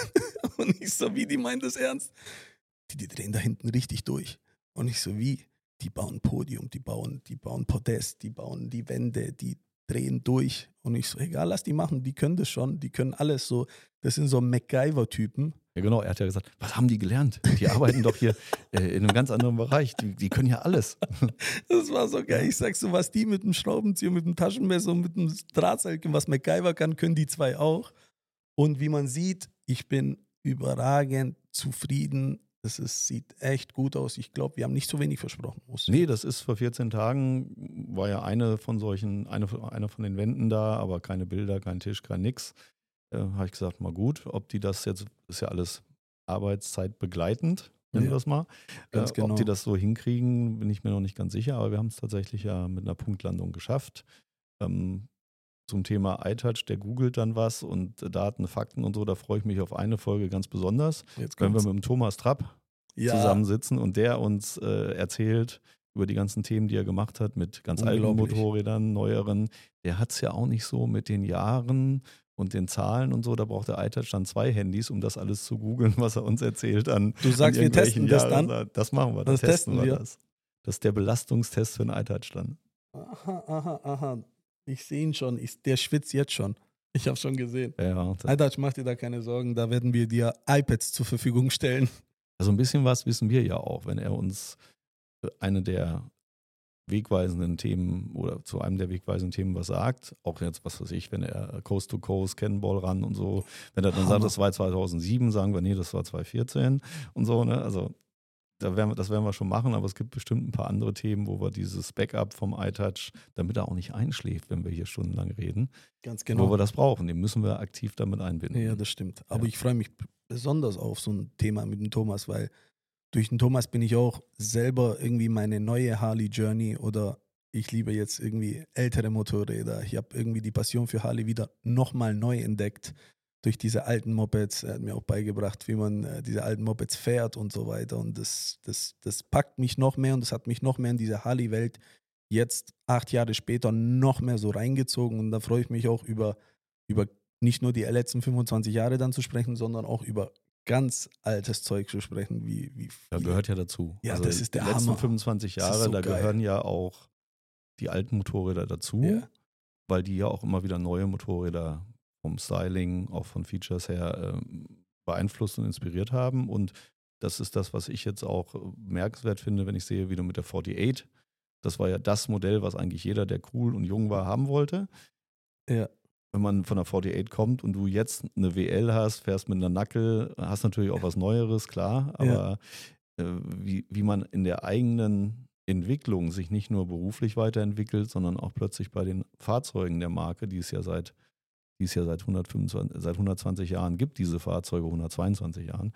Speaker 1: Und ich so, wie, die meinen das ernst? Die, die drehen da hinten richtig durch. Und ich so, wie? Die bauen Podium, die bauen, die bauen Podest, die bauen die Wände, die drehen durch. Und ich so, egal, lass die machen, die können das schon, die können alles so. Das sind so MacGyver-Typen.
Speaker 2: Ja, genau, er hat ja gesagt, was haben die gelernt? Die arbeiten doch hier äh, in einem ganz anderen Bereich. Die, die können ja alles.
Speaker 1: Das war so geil. Ich sag so, was die mit dem Schraubenzieher, mit dem Taschenmesser und mit dem Drahtseil können, was MacGyver kann, können die zwei auch. Und wie man sieht, ich bin überragend zufrieden. Es ist, sieht echt gut aus. Ich glaube, wir haben nicht so wenig versprochen.
Speaker 2: Nee, das ist vor vierzehn Tagen, war ja eine von solchen, eine, eine von den Wänden da, aber keine Bilder, kein Tisch, kein nix. Äh, habe ich gesagt, mal gut, ob die das jetzt, ist ja alles Arbeitszeit begleitend, nennen
Speaker 1: Ja,
Speaker 2: wir es mal.
Speaker 1: ganz
Speaker 2: Äh,
Speaker 1: genau.
Speaker 2: Ob die das so hinkriegen, bin ich mir noch nicht ganz sicher, aber wir haben es tatsächlich ja mit einer Punktlandung geschafft. Ähm, zum Thema iTouch, der googelt dann was und Daten, Fakten und so, da freue ich mich auf eine Folge ganz besonders,
Speaker 1: Jetzt
Speaker 2: wenn wir
Speaker 1: kommt's.
Speaker 2: mit dem Thomas Trapp
Speaker 1: Ja,
Speaker 2: zusammensitzen und der uns äh, erzählt über die ganzen Themen, die er gemacht hat mit ganz alten
Speaker 1: Unglaublich.
Speaker 2: Motorrädern, neueren. Der hat es ja auch nicht so mit den Jahren und den Zahlen und so. Da braucht der iTouch dann zwei Handys, um das alles zu googeln, was er uns erzählt. An,
Speaker 1: Du sagst,
Speaker 2: an
Speaker 1: wir testen das
Speaker 2: Jahren.
Speaker 1: dann?
Speaker 2: Das machen wir,
Speaker 1: Das
Speaker 2: das testen
Speaker 1: testen
Speaker 2: wir.
Speaker 1: wir.
Speaker 2: Das. das ist der Belastungstest für den iTouch dann.
Speaker 1: Aha, aha, aha. Ich sehe ihn schon. Ich, der schwitzt jetzt schon. Ich habe schon gesehen.
Speaker 2: Ja,
Speaker 1: iTouch, mach dir da keine Sorgen. Da werden wir dir iPads zur Verfügung stellen.
Speaker 2: also ein bisschen was wissen wir ja auch, wenn er uns eine der wegweisenden Themen oder zu einem der wegweisenden Themen was sagt, auch jetzt, was weiß ich, wenn er Coast to Coast, Cannonball Run und so, wenn er dann
Speaker 1: Hammer.
Speaker 2: sagt, das war zweitausendsieben, sagen wir, nee, das war zweitausendvierzehn und so, ne, also da werden wir, das werden wir schon machen, aber es gibt bestimmt ein paar andere Themen, wo wir dieses Backup vom iTouch, damit er auch nicht einschläft, wenn wir hier stundenlang reden,
Speaker 1: Ganz
Speaker 2: wo
Speaker 1: genau.
Speaker 2: wir das brauchen, den müssen wir aktiv damit einbinden.
Speaker 1: Ja, das stimmt. Aber
Speaker 2: Ja.
Speaker 1: ich freue mich besonders auf so ein Thema mit dem Thomas, weil durch den Thomas bin ich auch selber irgendwie meine neue Harley Journey oder ich liebe jetzt irgendwie ältere Motorräder. Ich habe irgendwie die Passion für Harley wieder nochmal neu entdeckt durch diese alten Mopeds. Er hat mir auch beigebracht, wie man äh, diese alten Mopeds fährt und so weiter. Und das, das, das packt mich noch mehr und das hat mich noch mehr in diese Harley-Welt jetzt acht Jahre später noch mehr so reingezogen. Und da freue ich mich auch über, über nicht nur die letzten fünfundzwanzig Jahre dann zu sprechen, sondern auch über ganz altes Zeug zu sprechen. Wie, wie
Speaker 2: Da
Speaker 1: viel-
Speaker 2: gehört ja dazu.
Speaker 1: Ja,
Speaker 2: also
Speaker 1: das ist der
Speaker 2: die letzten
Speaker 1: Hammer.
Speaker 2: fünfundzwanzig
Speaker 1: Das ist
Speaker 2: Jahre,
Speaker 1: so
Speaker 2: da
Speaker 1: geil.
Speaker 2: gehören ja auch die alten Motorräder dazu,
Speaker 1: Ja.
Speaker 2: weil die ja auch immer wieder neue Motorräder vom Styling, auch von Features her ähm, beeinflusst und inspiriert haben. Und das ist das, was ich jetzt auch merkenswert finde, wenn ich sehe, wie du mit der achtundvierzig, das war ja das Modell, was eigentlich jeder, der cool und jung war, haben wollte.
Speaker 1: Ja.
Speaker 2: Wenn man von der achtundvierzig kommt und du jetzt eine W L hast, fährst mit einer Knuckle, hast natürlich auch was Neueres, klar, aber äh, wie, wie man in der eigenen Entwicklung sich nicht nur beruflich weiterentwickelt, sondern auch plötzlich bei den Fahrzeugen der Marke, die es ja seit, die es ja seit, hundertfünfundzwanzig, seit hundertzwanzig Jahren gibt, diese Fahrzeuge, hundertzweiundzwanzig Jahren,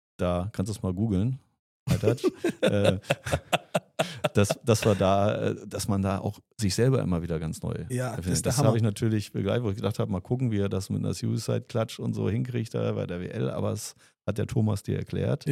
Speaker 2: da kannst du es mal googeln, äh, dass, dass wir da, dass man da auch sich selber immer wieder ganz neu
Speaker 1: Ja, das
Speaker 2: erfindet.
Speaker 1: ist der
Speaker 2: Das
Speaker 1: Hammer.
Speaker 2: habe ich natürlich begleitet, wo ich gedacht habe, mal gucken, wie er das mit einer Suicide Clutch und so hinkriegt da bei der W L, aber es hat der Thomas dir erklärt.
Speaker 1: Ja.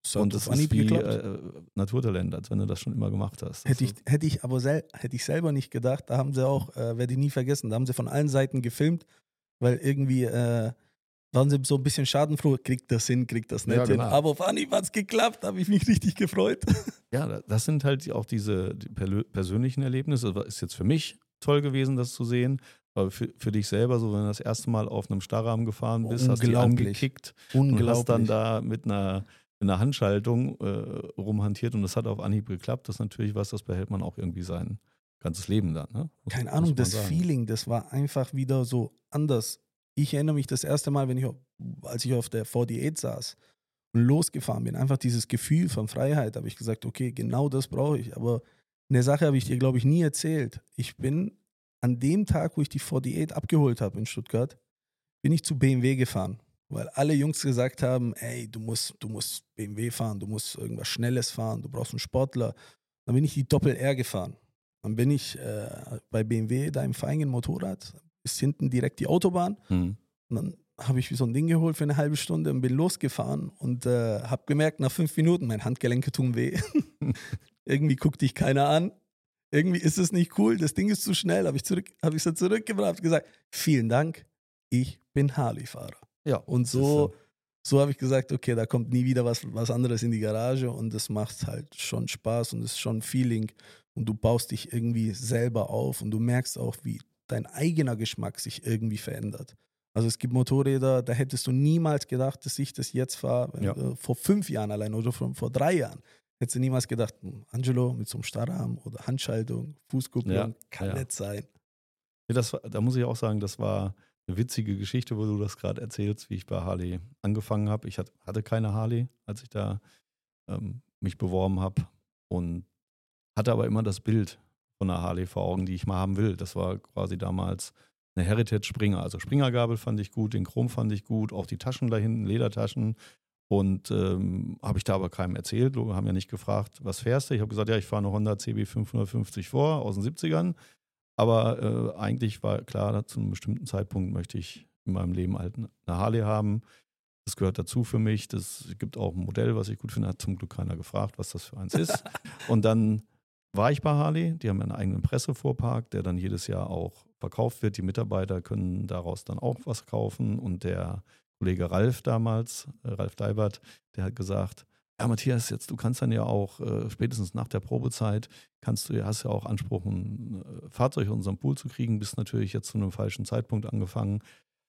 Speaker 1: Das hat
Speaker 2: Und das
Speaker 1: auf
Speaker 2: ist
Speaker 1: Anhieb
Speaker 2: wie
Speaker 1: geklappt.
Speaker 2: äh, Naturtalent, als wenn du das schon immer gemacht hast. Das
Speaker 1: Hätte ich,
Speaker 2: ist-
Speaker 1: hätte ich aber sel hätte ich selber nicht gedacht. Da haben sie auch, äh, werde ich nie vergessen, da haben sie von allen Seiten gefilmt, weil irgendwie äh, waren sie so ein bisschen schadenfroh, kriegt das hin, kriegt das nicht
Speaker 2: Ja,
Speaker 1: hin.
Speaker 2: genau.
Speaker 1: Aber auf Anhieb hat es geklappt, habe ich mich richtig gefreut.
Speaker 2: Ja, da- das sind halt auch diese die perlö- persönlichen Erlebnisse. Das ist jetzt für mich toll gewesen, das zu sehen. Aber für, für dich selber, so wenn du das erste Mal auf einem Starrahmen gefahren bist, hast die
Speaker 1: Unglaublich.
Speaker 2: angekickt und hast
Speaker 1: Unglaublich.
Speaker 2: dann da mit einer, mit einer Handschaltung äh, rumhantiert und das hat auf Anhieb geklappt. Das ist natürlich was, das behält man auch irgendwie sein ganzes Leben dann. Ne? Muss-
Speaker 1: Keine
Speaker 2: muss
Speaker 1: Ahnung,
Speaker 2: man
Speaker 1: das
Speaker 2: sagen.
Speaker 1: Feeling, das war einfach wieder so anders. Ich erinnere mich das erste Mal, wenn ich, auf- als ich auf der achtundvierzig saß und losgefahren bin, einfach dieses Gefühl von Freiheit, habe ich gesagt, okay, genau das brauche ich. Aber eine Sache habe ich dir, glaube ich, nie erzählt. Ich bin an dem Tag, wo ich die achtundvierzig abgeholt habe in Stuttgart, bin ich zu B M W gefahren, weil alle Jungs gesagt haben, ey, du musst, du musst B M W fahren, du musst irgendwas Schnelles fahren, du brauchst einen Sportler. Dann bin ich die Doppel-R gefahren. Dann bin ich äh, bei B M W, da im feinen Motorrad, ist hinten direkt die Autobahn.
Speaker 2: Mhm.
Speaker 1: Und dann habe ich so ein Ding geholt für eine halbe Stunde und bin losgefahren und äh, habe gemerkt, nach fünf Minuten, meine Handgelenke tun weh. Irgendwie guckt dich keiner an. Irgendwie ist es nicht cool, das Ding ist zu schnell. Habe ich, zurück, hab ich so zurückgebracht und gesagt, vielen Dank, ich bin Harley-Fahrer.
Speaker 2: Ja,
Speaker 1: Und
Speaker 2: das
Speaker 1: so,
Speaker 2: ist, äh,
Speaker 1: so habe ich gesagt, okay, da kommt nie wieder was, was anderes in die Garage und das macht halt schon Spaß und es ist schon ein Feeling und du baust dich irgendwie selber auf und du merkst auch, wie dein eigener Geschmack sich irgendwie verändert. Also es gibt Motorräder, da hättest du niemals gedacht, dass ich das jetzt fahre, wenn
Speaker 2: Ja.
Speaker 1: du vor fünf Jahren allein oder vor, vor drei Jahren. Hättest du niemals gedacht, hm, Angelo mit so einem Starrarm oder Handschaltung, Fußkupplung,
Speaker 2: Ja,
Speaker 1: kann
Speaker 2: ja.
Speaker 1: nicht sein.
Speaker 2: Ja, das, war- da muss ich auch sagen, das war eine witzige Geschichte, wo du das gerade erzählst, wie ich bei Harley angefangen habe. Ich hat, hatte keine Harley, als ich da ähm, mich beworben habe und hatte aber immer das Bild von einer Harley vor Augen, die ich mal haben will. Das war quasi damals eine Heritage Springer. Also Springergabel fand ich gut, den Chrom fand ich gut, auch die Taschen da hinten, Ledertaschen. Und ähm, habe ich da aber keinem erzählt. Wir haben ja nicht gefragt, was fährst du? Ich habe gesagt, ja, ich fahre eine Honda C B fünfhundertfünfzig vor aus den siebzigern. Aber äh, eigentlich war klar, zu einem bestimmten Zeitpunkt möchte ich in meinem Leben halt eine Harley haben. Das gehört dazu für mich. Das gibt auch ein Modell, was ich gut finde. Hat zum Glück keiner gefragt, was das für eins ist. Und dann war ich bei Harley. Die haben einen eigenen Pressefuhrpark, der dann jedes Jahr auch verkauft wird. Die Mitarbeiter können daraus dann auch was kaufen. Und der Kollege Ralf damals, äh, Ralf Deibert, der hat gesagt, ja Matthias, jetzt du kannst dann ja auch äh, spätestens nach der Probezeit, kannst du, hast ja auch Anspruch, ein äh, Fahrzeug in unserem Pool zu kriegen, bist natürlich jetzt zu einem falschen Zeitpunkt angefangen.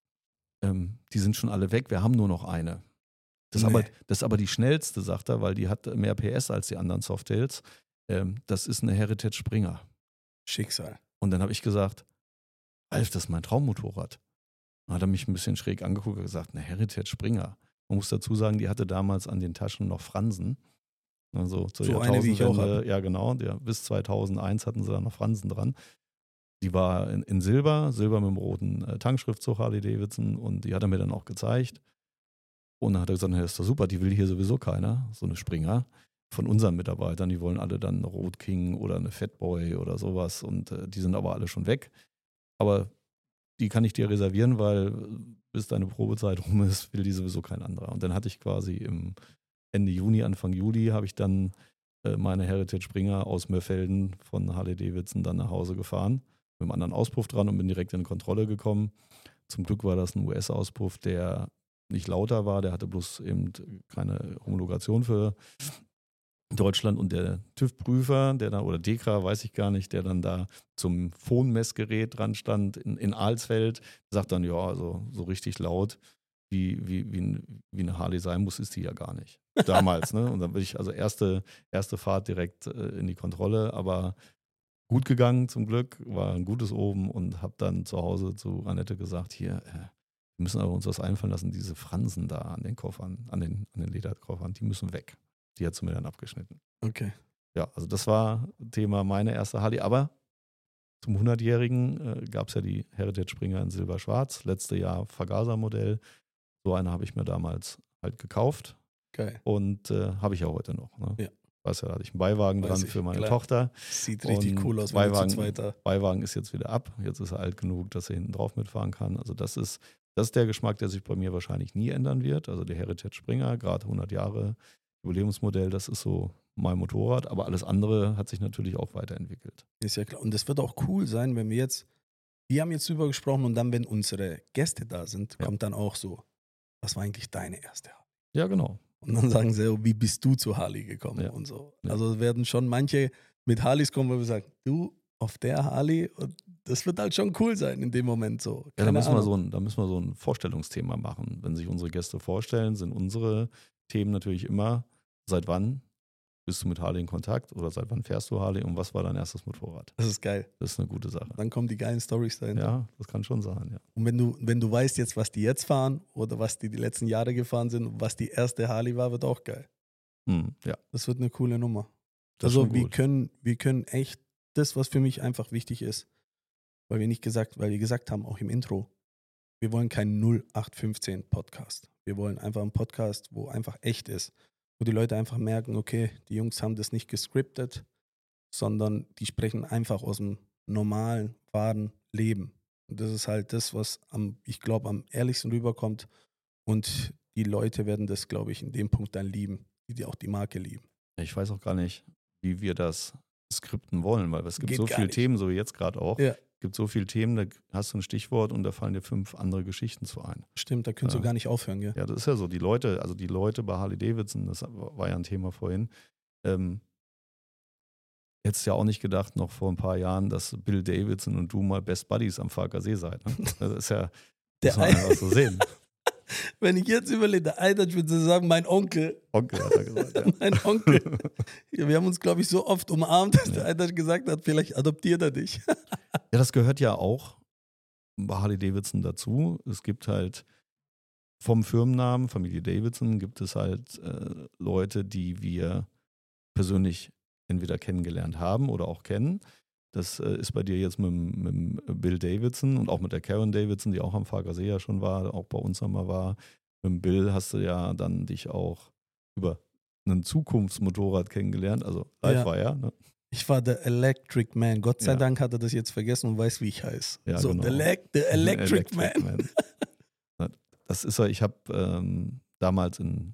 Speaker 2: Ähm, die sind schon alle weg, wir haben nur noch eine. Das ist,
Speaker 1: Nee.
Speaker 2: aber, das ist aber die schnellste, sagt er, weil die hat mehr P S als die anderen Softails. Ähm, das ist eine Heritage Springer.
Speaker 1: Schicksal.
Speaker 2: Und dann habe ich gesagt, Ralf, das ist mein Traummotorrad. Dann hat er mich ein bisschen schräg angeguckt und gesagt, eine Heritage Springer. Man muss dazu sagen, die hatte damals an den Taschen noch Fransen. Also zur
Speaker 1: So eine, wie ich auch
Speaker 2: Jahrtausendwende,
Speaker 1: habe.
Speaker 2: ja genau, der, bis zweitausendeins hatten sie da noch Fransen dran. Die war in, in Silber, Silber mit dem roten äh, Tankschriftzug Harley Davidson und die hat er mir dann auch gezeigt. Und dann hat er gesagt, na, das ist doch super, die will hier sowieso keiner, so eine Springer. Von unseren Mitarbeitern, die wollen alle dann eine Road King oder eine Fatboy oder sowas und äh, die sind aber alle schon weg. Aber die kann ich dir reservieren, weil bis deine Probezeit rum ist, will die sowieso kein anderer. Und dann hatte ich quasi im Ende Juni, Anfang Juli, habe ich dann äh, meine Heritage Springer aus Mörfelden von Harley Davidson dann nach Hause gefahren, mit einem anderen Auspuff dran und bin direkt in Kontrolle gekommen. Zum Glück war das ein U S-Auspuff, der nicht lauter war, der hatte bloß eben keine Homologation für Deutschland und der TÜV-Prüfer, der da, oder Dekra, weiß ich gar nicht, der dann da zum Phonmessgerät dran stand in, in Alsfeld, sagt dann, ja, also so richtig laut, wie, wie, wie, wie eine Harley sein muss, ist die ja gar nicht. Damals, ne? Und dann bin ich, also erste, erste Fahrt direkt äh, in die Kontrolle, aber gut gegangen zum Glück, war ein gutes oben und habe dann zu Hause zu Annette gesagt, hier, äh, wir müssen aber uns was einfallen lassen, diese Fransen da an den Koffern, an den, an den Lederkoffern, die müssen weg. Die hat sie mir dann abgeschnitten.
Speaker 1: Okay.
Speaker 2: Ja, also das war Thema meine erste Harley. Aber zum hundertjährigen äh, gab es ja die Heritage Springer in Silber-Schwarz. Letztes Jahr Vergasermodell. So eine habe ich mir damals halt gekauft.
Speaker 1: Geil.
Speaker 2: Und äh, habe ich ja heute noch. Ne?
Speaker 1: Ja.
Speaker 2: Weißt ja, da hatte ich einen Beiwagen
Speaker 1: Weiß
Speaker 2: dran
Speaker 1: ich,
Speaker 2: für meine
Speaker 1: klar.
Speaker 2: Tochter.
Speaker 1: Sieht richtig
Speaker 2: Und
Speaker 1: cool aus, wenn du zu
Speaker 2: Beiwagen,
Speaker 1: zweit da.
Speaker 2: Beiwagen ist jetzt wieder ab. Jetzt ist er alt genug, dass er hinten drauf mitfahren kann. Also das ist, das ist der Geschmack, der sich bei mir wahrscheinlich nie ändern wird. Also der Heritage Springer, gerade hundert Jahre Überlebensmodell, das ist so mein Motorrad, aber alles andere hat sich natürlich auch weiterentwickelt.
Speaker 1: Ist ja klar. Und es wird auch cool sein, wenn wir jetzt, wir haben jetzt drüber gesprochen und dann, wenn unsere Gäste da sind,
Speaker 2: Ja.
Speaker 1: kommt dann auch so, was war eigentlich deine erste Harley?
Speaker 2: Ja, genau.
Speaker 1: Und dann sagen sie, oh, wie bist du zu Harley gekommen
Speaker 2: Ja.
Speaker 1: und so.
Speaker 2: Ja.
Speaker 1: Also werden schon manche mit Harleys kommen, wo wir sagen, du auf der Harley, und das wird halt schon cool sein in dem Moment so.
Speaker 2: Ja, da
Speaker 1: Keine
Speaker 2: müssen, wir
Speaker 1: Ahnung.
Speaker 2: so ein, da müssen wir so ein Vorstellungsthema machen. Wenn sich unsere Gäste vorstellen, sind unsere Themen natürlich immer, seit wann bist du mit Harley in Kontakt oder seit wann fährst du Harley und was war dein erstes Motorrad?
Speaker 1: Das ist geil.
Speaker 2: Das ist eine gute Sache.
Speaker 1: Dann kommen die geilen Storys dahinter.
Speaker 2: Ja, das kann schon sein, ja.
Speaker 1: Und wenn du, wenn du weißt jetzt, was die jetzt fahren oder was die die letzten Jahre gefahren sind, was die erste Harley war, wird auch geil.
Speaker 2: Hm, ja.
Speaker 1: Das wird eine coole Nummer.
Speaker 2: Das ist
Speaker 1: Also
Speaker 2: schon
Speaker 1: wir
Speaker 2: gut.
Speaker 1: können, wir können echt das, was für mich einfach wichtig ist, weil wir nicht gesagt, weil wir gesagt haben, auch im Intro, wir wollen keinen null acht fünfzehn Podcast. Wir wollen einfach einen Podcast, wo einfach echt ist, wo die Leute einfach merken, okay, die Jungs haben das nicht gescriptet, sondern die sprechen einfach aus dem normalen, wahren Leben. Und das ist halt das, was am, ich glaube, am ehrlichsten rüberkommt. Und die Leute werden das, glaube ich, in dem Punkt dann lieben, die auch die Marke lieben.
Speaker 2: Ich weiß auch gar nicht, wie wir das skripten wollen, weil es gibt
Speaker 1: Geht
Speaker 2: so
Speaker 1: gar
Speaker 2: viele
Speaker 1: nicht.
Speaker 2: Themen, so wie jetzt gerade auch.
Speaker 1: Ja.
Speaker 2: Es gibt so viele Themen, da hast du ein Stichwort und da fallen dir fünf andere Geschichten zu ein.
Speaker 1: Stimmt, da könntest
Speaker 2: Ja.
Speaker 1: du gar nicht aufhören, gell?
Speaker 2: Ja, das ist ja so. Die Leute, also die Leute bei Harley Davidson, das war ja ein Thema vorhin, ähm, hättest ja auch nicht gedacht, noch vor ein paar Jahren, dass Bill Davidson und du mal Best Buddies am Farker See seid. Ne? Das ist ja,
Speaker 1: Der
Speaker 2: muss man
Speaker 1: ein-
Speaker 2: einfach so sehen.
Speaker 1: Wenn ich jetzt überlege, der Alter, ich würde sagen, mein Onkel,
Speaker 2: Onkel hat er gesagt, ja.
Speaker 1: mein Onkel. Ja, wir haben uns, glaube ich, so oft umarmt, dass der
Speaker 2: Ja.
Speaker 1: Alter gesagt hat, vielleicht adoptiert er dich.
Speaker 2: Ja, das gehört ja auch bei Harley Davidson dazu. Es gibt halt vom Firmennamen Familie Davidson gibt es halt äh, Leute, die wir persönlich entweder kennengelernt haben oder auch kennen. Das äh, ist bei dir jetzt mit, mit dem Bill Davidson und auch mit der Karen Davidson, die auch am Farker See ja schon war, auch bei uns einmal war. Mit dem Bill hast du ja dann dich auch über ein Zukunftsmotorrad kennengelernt, also
Speaker 1: Ja.
Speaker 2: Livewire. Ne?
Speaker 1: Ich war der Electric Man. Gott sei
Speaker 2: Ja.
Speaker 1: Dank hat er das jetzt vergessen und weiß, wie ich heiße.
Speaker 2: Ja,
Speaker 1: so,
Speaker 2: genau.
Speaker 1: the, Le the Electric, Man.
Speaker 2: Na, Das ist ja, ich habe ähm, damals in,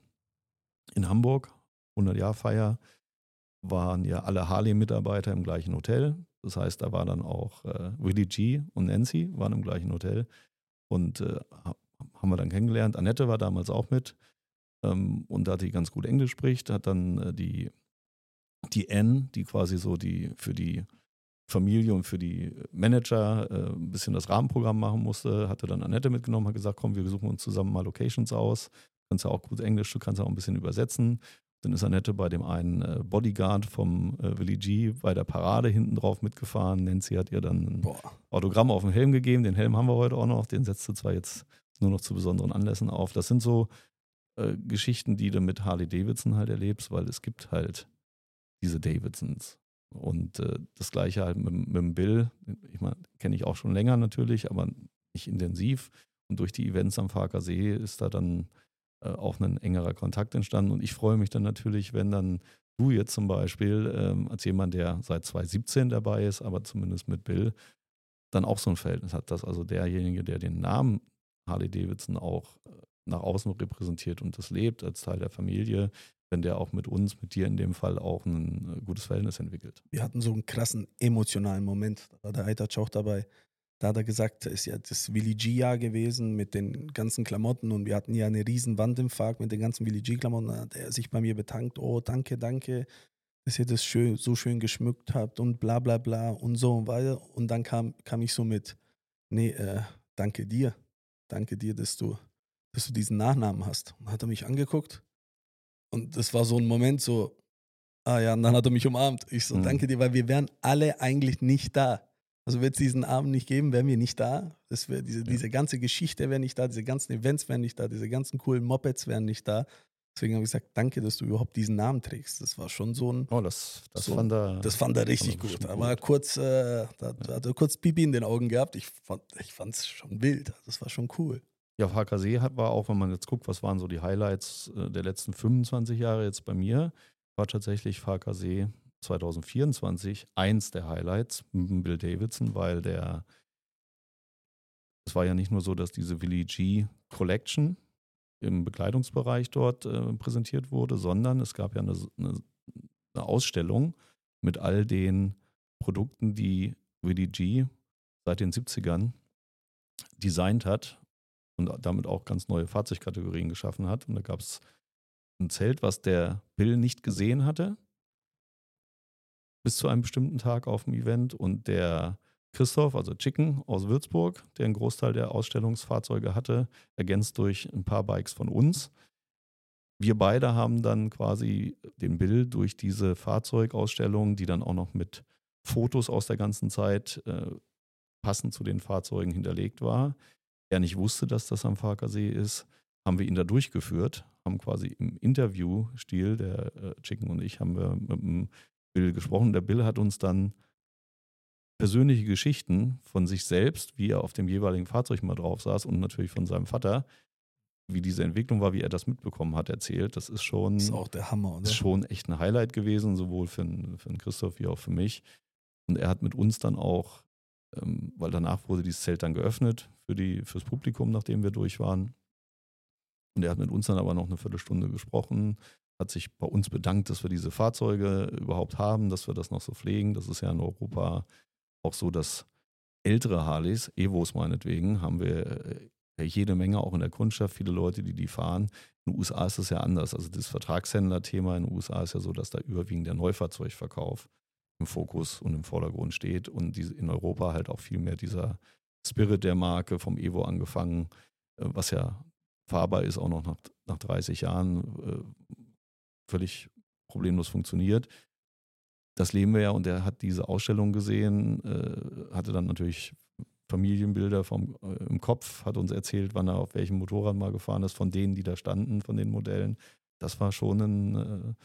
Speaker 2: in Hamburg, hundert-Jahr-Feier, waren ja alle Harley-Mitarbeiter im gleichen Hotel. Das heißt, da war dann auch äh, Willie G und Nancy waren im gleichen Hotel und äh, ha- haben wir dann kennengelernt. Annette war damals auch mit ähm, und da die ganz gut Englisch spricht, hat dann äh, die, die Anne, die quasi so die für die Familie und für die Manager äh, ein bisschen das Rahmenprogramm machen musste, hatte dann Annette mitgenommen, hat gesagt, komm, wir suchen uns zusammen mal Locations aus. Du kannst ja auch gut Englisch, du kannst ja auch ein bisschen übersetzen. Dann ist Annette bei dem einen äh, Bodyguard vom äh, Willie G bei der Parade hinten drauf mitgefahren. Nancy hat ihr dann ein
Speaker 1: Boah.
Speaker 2: Autogramm auf den Helm gegeben. Den Helm haben wir heute auch noch. Den setzt du zwar jetzt nur noch zu besonderen Anlässen auf. Das sind so äh, Geschichten, die du mit Harley Davidson halt erlebst, weil es gibt halt diese Davidsons. Und äh, das Gleiche halt mit, mit dem Bill. Ich meine, kenne ich auch schon länger natürlich, aber nicht intensiv. Und durch die Events am Farker See ist da dann äh, auch ein engerer Kontakt entstanden. Und ich freue mich dann natürlich, wenn dann du jetzt zum Beispiel, ähm, als jemand, der seit zwanzig siebzehn dabei ist, aber zumindest mit Bill, dann auch so ein Verhältnis hat, dass also derjenige, der den Namen Harley Davidson auch äh, nach außen repräsentiert und das lebt als Teil der Familie, wenn der auch mit uns, mit dir in dem Fall auch ein äh, gutes Verhältnis entwickelt.
Speaker 1: Wir hatten so einen krassen emotionalen Moment. Da war der Aitaj auch dabei. Da hat er gesagt, es ist ja das Willie G-Jahr gewesen mit den ganzen Klamotten und wir hatten ja eine riesen Wand im Park mit den ganzen Willie G-Klamotten. Da hat er sich bei mir bedankt, oh danke, danke, dass ihr das schön, so schön geschmückt habt und bla bla bla und so und weiter. Und dann kam, kam ich so mit, nee, äh, danke dir, danke dir, dass du, dass du diesen Nachnamen hast. Und dann hat er mich angeguckt und das war so ein Moment so, ah ja, und dann hat er mich umarmt. Ich so,
Speaker 2: Mhm.
Speaker 1: danke dir, weil wir wären alle eigentlich nicht da. Also wird es diesen Abend nicht geben, wären wir nicht da. Das wär diese,
Speaker 2: Ja.
Speaker 1: diese ganze Geschichte wäre nicht da, diese ganzen Events wären nicht da, diese ganzen coolen Mopeds wären nicht da. Deswegen habe ich gesagt, danke, dass du überhaupt diesen Namen trägst. Das war schon so ein,
Speaker 2: Oh, das, das
Speaker 1: So,
Speaker 2: fand er.
Speaker 1: das fand er richtig
Speaker 2: fand er
Speaker 1: gut.
Speaker 2: bestimmt
Speaker 1: Da war er kurz, äh, da, da hat er kurz Pipi in den Augen gehabt. Ich fand ich fand's schon wild. Das war schon cool.
Speaker 2: Ja, auf H K See hat- war auch, wenn man jetzt guckt, was waren so die Highlights äh, der letzten fünfundzwanzig Jahre jetzt bei mir, war tatsächlich H K See zwanzig vierundzwanzig eins der Highlights mit dem Bill Davidson, weil der, es war ja nicht nur so, dass diese Willie G Collection im Bekleidungsbereich dort äh, präsentiert wurde, sondern es gab ja eine, eine, eine Ausstellung mit all den Produkten, die V D G seit den siebzigern designt hat und damit auch ganz neue Fahrzeugkategorien geschaffen hat. Und da gab es ein Zelt, was der Bill nicht gesehen hatte, bis zu einem bestimmten Tag auf dem Event. Und der Christoph, also Chicken aus Würzburg, der einen Großteil der Ausstellungsfahrzeuge hatte, ergänzt durch ein paar Bikes von uns. Wir beide haben dann quasi den Bill durch diese Fahrzeugausstellung, die dann auch noch mit Fotos aus der ganzen Zeit äh, passend zu den Fahrzeugen hinterlegt war. Er nicht wusste, dass das am Farkasee ist, haben wir ihn da durchgeführt, haben quasi im Interviewstil, der äh, Chicken und ich, haben wir mit dem Bill gesprochen. Der Bill hat uns dann persönliche Geschichten von sich selbst, wie er auf dem jeweiligen Fahrzeug mal drauf saß und natürlich von seinem Vater, wie diese Entwicklung war, wie er das mitbekommen hat, erzählt. Das ist schon,
Speaker 1: Das ist auch der Hammer, oder?
Speaker 2: Ist schon echt ein Highlight gewesen, sowohl für den, für den Christoph wie auch für mich. Und er hat mit uns dann auch, ähm, weil danach wurde dieses Zelt dann geöffnet für die, fürs Publikum, nachdem wir durch waren. Und er hat mit uns dann aber noch eine Viertelstunde gesprochen, hat sich bei uns bedankt, dass wir diese Fahrzeuge überhaupt haben, dass wir das noch so pflegen. Das ist ja in Europa auch so, dass ältere Harleys, Evos meinetwegen, haben wir ja jede Menge auch in der Kundschaft, viele Leute, die die fahren. In den U S A ist das ja anders. Also das Vertragshändler-Thema in den U S A ist ja so, dass da überwiegend der Neufahrzeugverkauf im Fokus und im Vordergrund steht und die, in Europa halt auch viel mehr dieser Spirit der Marke vom Evo angefangen, was ja fahrbar ist, auch noch nach, nach dreißig Jahren völlig problemlos funktioniert. Das leben wir ja und er hat diese Ausstellung gesehen, hatte dann natürlich Familienbilder vom, äh, im Kopf, hat uns erzählt, wann er auf welchem Motorrad mal gefahren ist, von denen, die da standen, von den Modellen. Das war schon ein äh,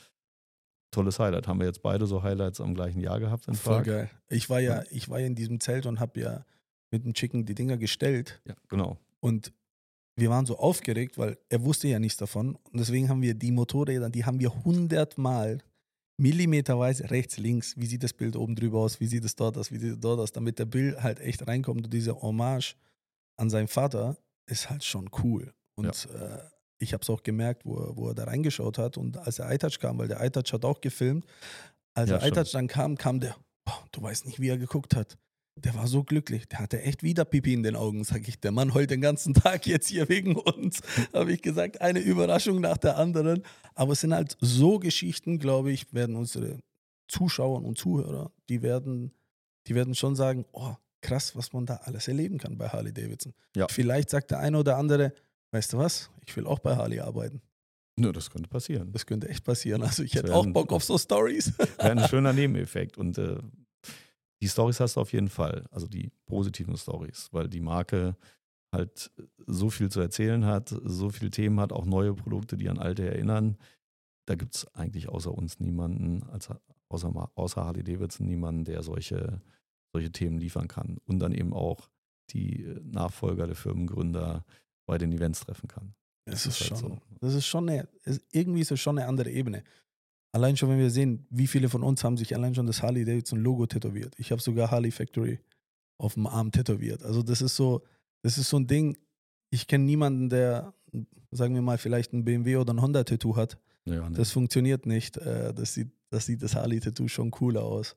Speaker 2: tolles Highlight. Haben wir jetzt beide so Highlights am gleichen Jahr gehabt? In
Speaker 1: Voll
Speaker 2: Prag?
Speaker 1: geil. Ich war ja, ich war ja in diesem Zelt und habe ja mit dem Chicken die Dinger gestellt.
Speaker 2: Ja, genau.
Speaker 1: Und wir waren so aufgeregt, weil er wusste ja nichts davon. Und deswegen haben wir die Motorräder, die haben wir hundertmal millimeterweise rechts, links, wie sieht das Bild oben drüber aus, wie sieht es dort aus, wie sieht es dort aus, damit der Bill halt echt reinkommt und diese Hommage an seinen Vater ist halt schon cool. Und ja. äh, ich habe es auch gemerkt, wo er, wo er da reingeschaut hat und als der iTouch kam, weil der iTouch hat auch gefilmt, als ja, der iTouch dann kam, kam der, boah, du weißt nicht, wie er geguckt hat. Der war so glücklich. Der hatte echt wieder Pipi in den Augen, sag ich. Der Mann heult den ganzen Tag jetzt hier wegen uns. Habe ich gesagt, eine Überraschung nach der anderen. Aber es sind halt so Geschichten, glaube ich, werden unsere Zuschauer und Zuhörer, die werden, die werden schon sagen, oh, krass, was man da alles erleben kann bei Harley Davidson. Ja. Vielleicht sagt der eine oder andere, weißt du was, ich will auch bei Harley arbeiten.
Speaker 2: Ja, das könnte passieren.
Speaker 1: Das könnte echt passieren. Also ich hätte auch Bock auf so Stories.
Speaker 2: Wäre ein schöner Nebeneffekt. Und äh, die Storys hast du auf jeden Fall, also die positiven Storys, weil die Marke halt so viel zu erzählen hat, so viele Themen hat, auch neue Produkte, die an alte erinnern. Da gibt es eigentlich außer uns niemanden, als, außer, außer Harley Davidson niemanden, der solche, solche Themen liefern kann und dann eben auch die Nachfolger der Firmengründer bei den Events treffen kann.
Speaker 1: Das, das ist, ist halt schon, so. Das ist schon eine, irgendwie ist es schon eine andere Ebene. Allein schon, wenn wir sehen, wie viele von uns haben sich allein schon das Harley Davidson Logo tätowiert. Ich habe sogar Harley Factory auf dem Arm tätowiert. Also das ist so, das ist so ein Ding, ich kenne niemanden, der, sagen wir mal, vielleicht ein B M W oder ein Honda-Tattoo hat. Ja, nee. Das funktioniert nicht. Das sieht, das sieht das Harley-Tattoo schon cooler aus.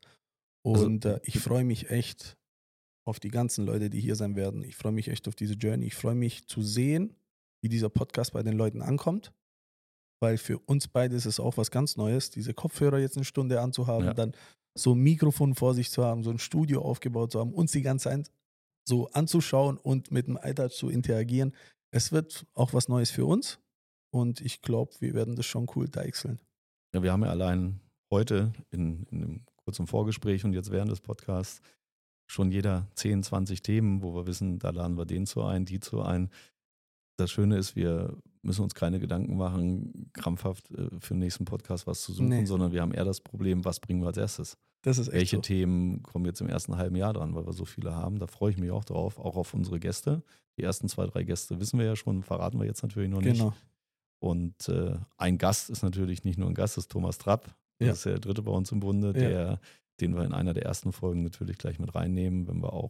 Speaker 1: Und also, äh, ich freue mich echt auf die ganzen Leute, die hier sein werden. Ich freue mich echt auf diese Journey. Ich freue mich zu sehen, wie dieser Podcast bei den Leuten ankommt. Weil für uns beide ist es auch was ganz Neues, diese Kopfhörer jetzt eine Stunde anzuhaben, ja. Dann so ein Mikrofon vor sich zu haben, so ein Studio aufgebaut zu haben, uns die ganze Zeit so anzuschauen und mit dem iTouch zu interagieren. Es wird auch was Neues für uns und ich glaube, wir werden das schon cool deichseln.
Speaker 2: Ja, wir haben ja allein heute in, in einem kurzen Vorgespräch und jetzt während des Podcasts schon jeder zehn, zwanzig Themen, wo wir wissen, da laden wir den zu ein, die zu ein. Das Schöne ist, wir müssen uns keine Gedanken machen, krampfhaft äh, für den nächsten Podcast was zu suchen, nee. sondern wir haben eher das Problem, was bringen wir als erstes?
Speaker 1: Das ist echt
Speaker 2: Welche
Speaker 1: so.
Speaker 2: Themen kommen jetzt im ersten halben Jahr dran, weil wir so viele haben. Da freue ich mich auch drauf, auch auf unsere Gäste. Die ersten zwei, drei Gäste wissen wir ja schon, verraten wir jetzt natürlich noch
Speaker 1: genau.
Speaker 2: nicht. Und äh, ein Gast ist natürlich nicht nur ein Gast, das ist Thomas Trapp. Das
Speaker 1: ja.
Speaker 2: ist der dritte bei uns im Bunde,
Speaker 1: ja.
Speaker 2: der, den wir in einer der ersten Folgen natürlich gleich mit reinnehmen, wenn wir auch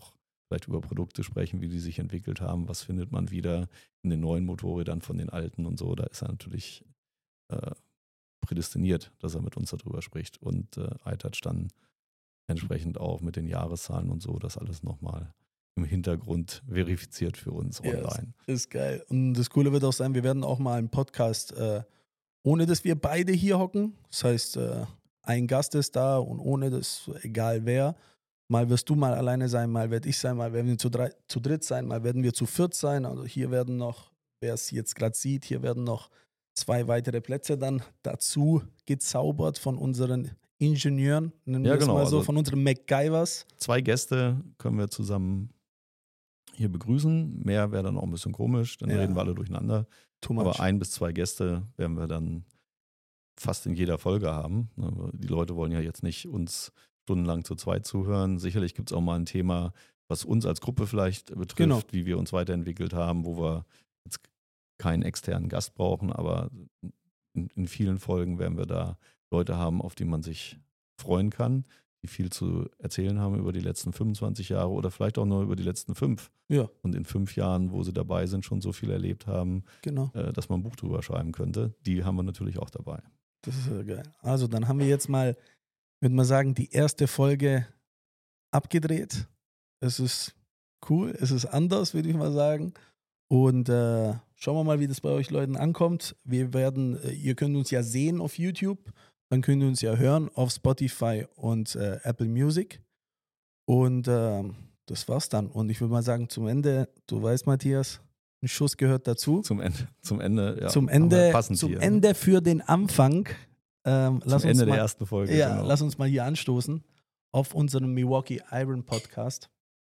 Speaker 2: vielleicht über Produkte sprechen, wie die sich entwickelt haben, was findet man wieder in den neuen Motorrädern von den alten und so. Da ist er natürlich äh, prädestiniert, dass er mit uns darüber spricht. Und äh, iTouch dann entsprechend auch mit den Jahreszahlen und so, das alles nochmal im Hintergrund verifiziert für uns online.
Speaker 1: Ja, ist geil. Und das Coole wird auch sein, wir werden auch mal einen Podcast, äh, ohne dass wir beide hier hocken. Das heißt, äh, ein Gast ist da und ohne das, egal wer. Mal wirst du mal alleine sein, mal werde ich sein, mal werden wir zu, drei, zu dritt sein, mal werden wir zu viert sein. Also hier werden noch, wer es jetzt gerade sieht, hier werden noch zwei weitere Plätze dann dazu gezaubert von unseren Ingenieuren, nennen
Speaker 2: Ja,
Speaker 1: wir es
Speaker 2: genau,
Speaker 1: mal so,
Speaker 2: also
Speaker 1: von unseren MacGyvers.
Speaker 2: Zwei Gäste können wir zusammen hier begrüßen. Mehr wäre dann auch ein bisschen komisch, dann
Speaker 1: Ja.
Speaker 2: reden wir alle durcheinander.
Speaker 1: Too much.
Speaker 2: Aber ein bis zwei Gäste werden wir dann fast in jeder Folge haben. Die Leute wollen ja jetzt nicht uns stundenlang zu zweit zuhören. Sicherlich gibt es auch mal ein Thema, was uns als Gruppe vielleicht betrifft,
Speaker 1: Genau.
Speaker 2: wie wir uns weiterentwickelt haben, wo wir jetzt keinen externen Gast brauchen, aber in, in vielen Folgen werden wir da Leute haben, auf die man sich freuen kann, die viel zu erzählen haben über die letzten fünfundzwanzig Jahre oder vielleicht auch nur über die letzten fünf.
Speaker 1: Ja,
Speaker 2: Und in fünf Jahren, wo sie dabei sind, schon so viel erlebt haben,
Speaker 1: genau.
Speaker 2: äh, dass man ein Buch drüber schreiben könnte. Die haben wir natürlich auch dabei.
Speaker 1: Das ist ja geil. Also, dann haben wir jetzt mal, würde man sagen, die erste Folge abgedreht. Es ist cool, es ist anders, würde ich mal sagen. Und äh, schauen wir mal, wie das bei euch Leuten ankommt. Wir werden, äh, ihr könnt uns ja sehen auf YouTube, dann könnt ihr uns ja hören auf Spotify und äh, Apple Music. Und äh, das war's dann. Und ich würde mal sagen, zum Ende, du weißt, Matthias, ein Schuss gehört dazu.
Speaker 2: Zum Ende, zum Ende, ja,
Speaker 1: zum
Speaker 2: haben wir
Speaker 1: Ende,
Speaker 2: passend
Speaker 1: zum
Speaker 2: hier, ne?
Speaker 1: Ende für den Anfang. Ähm,
Speaker 2: Zum
Speaker 1: lass uns
Speaker 2: Ende
Speaker 1: mal,
Speaker 2: der ersten Folge.
Speaker 1: Ja,
Speaker 2: genau.
Speaker 1: lass uns mal hier anstoßen auf unserem Milwaukee Iron Podcast.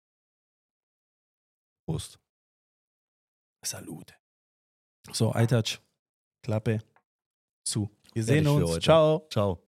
Speaker 2: Prost.
Speaker 1: Salute. So, iTouch, Klappe zu. Wir
Speaker 2: Fertig
Speaker 1: sehen
Speaker 2: für
Speaker 1: uns.
Speaker 2: heute.
Speaker 1: Ciao.
Speaker 2: Ciao.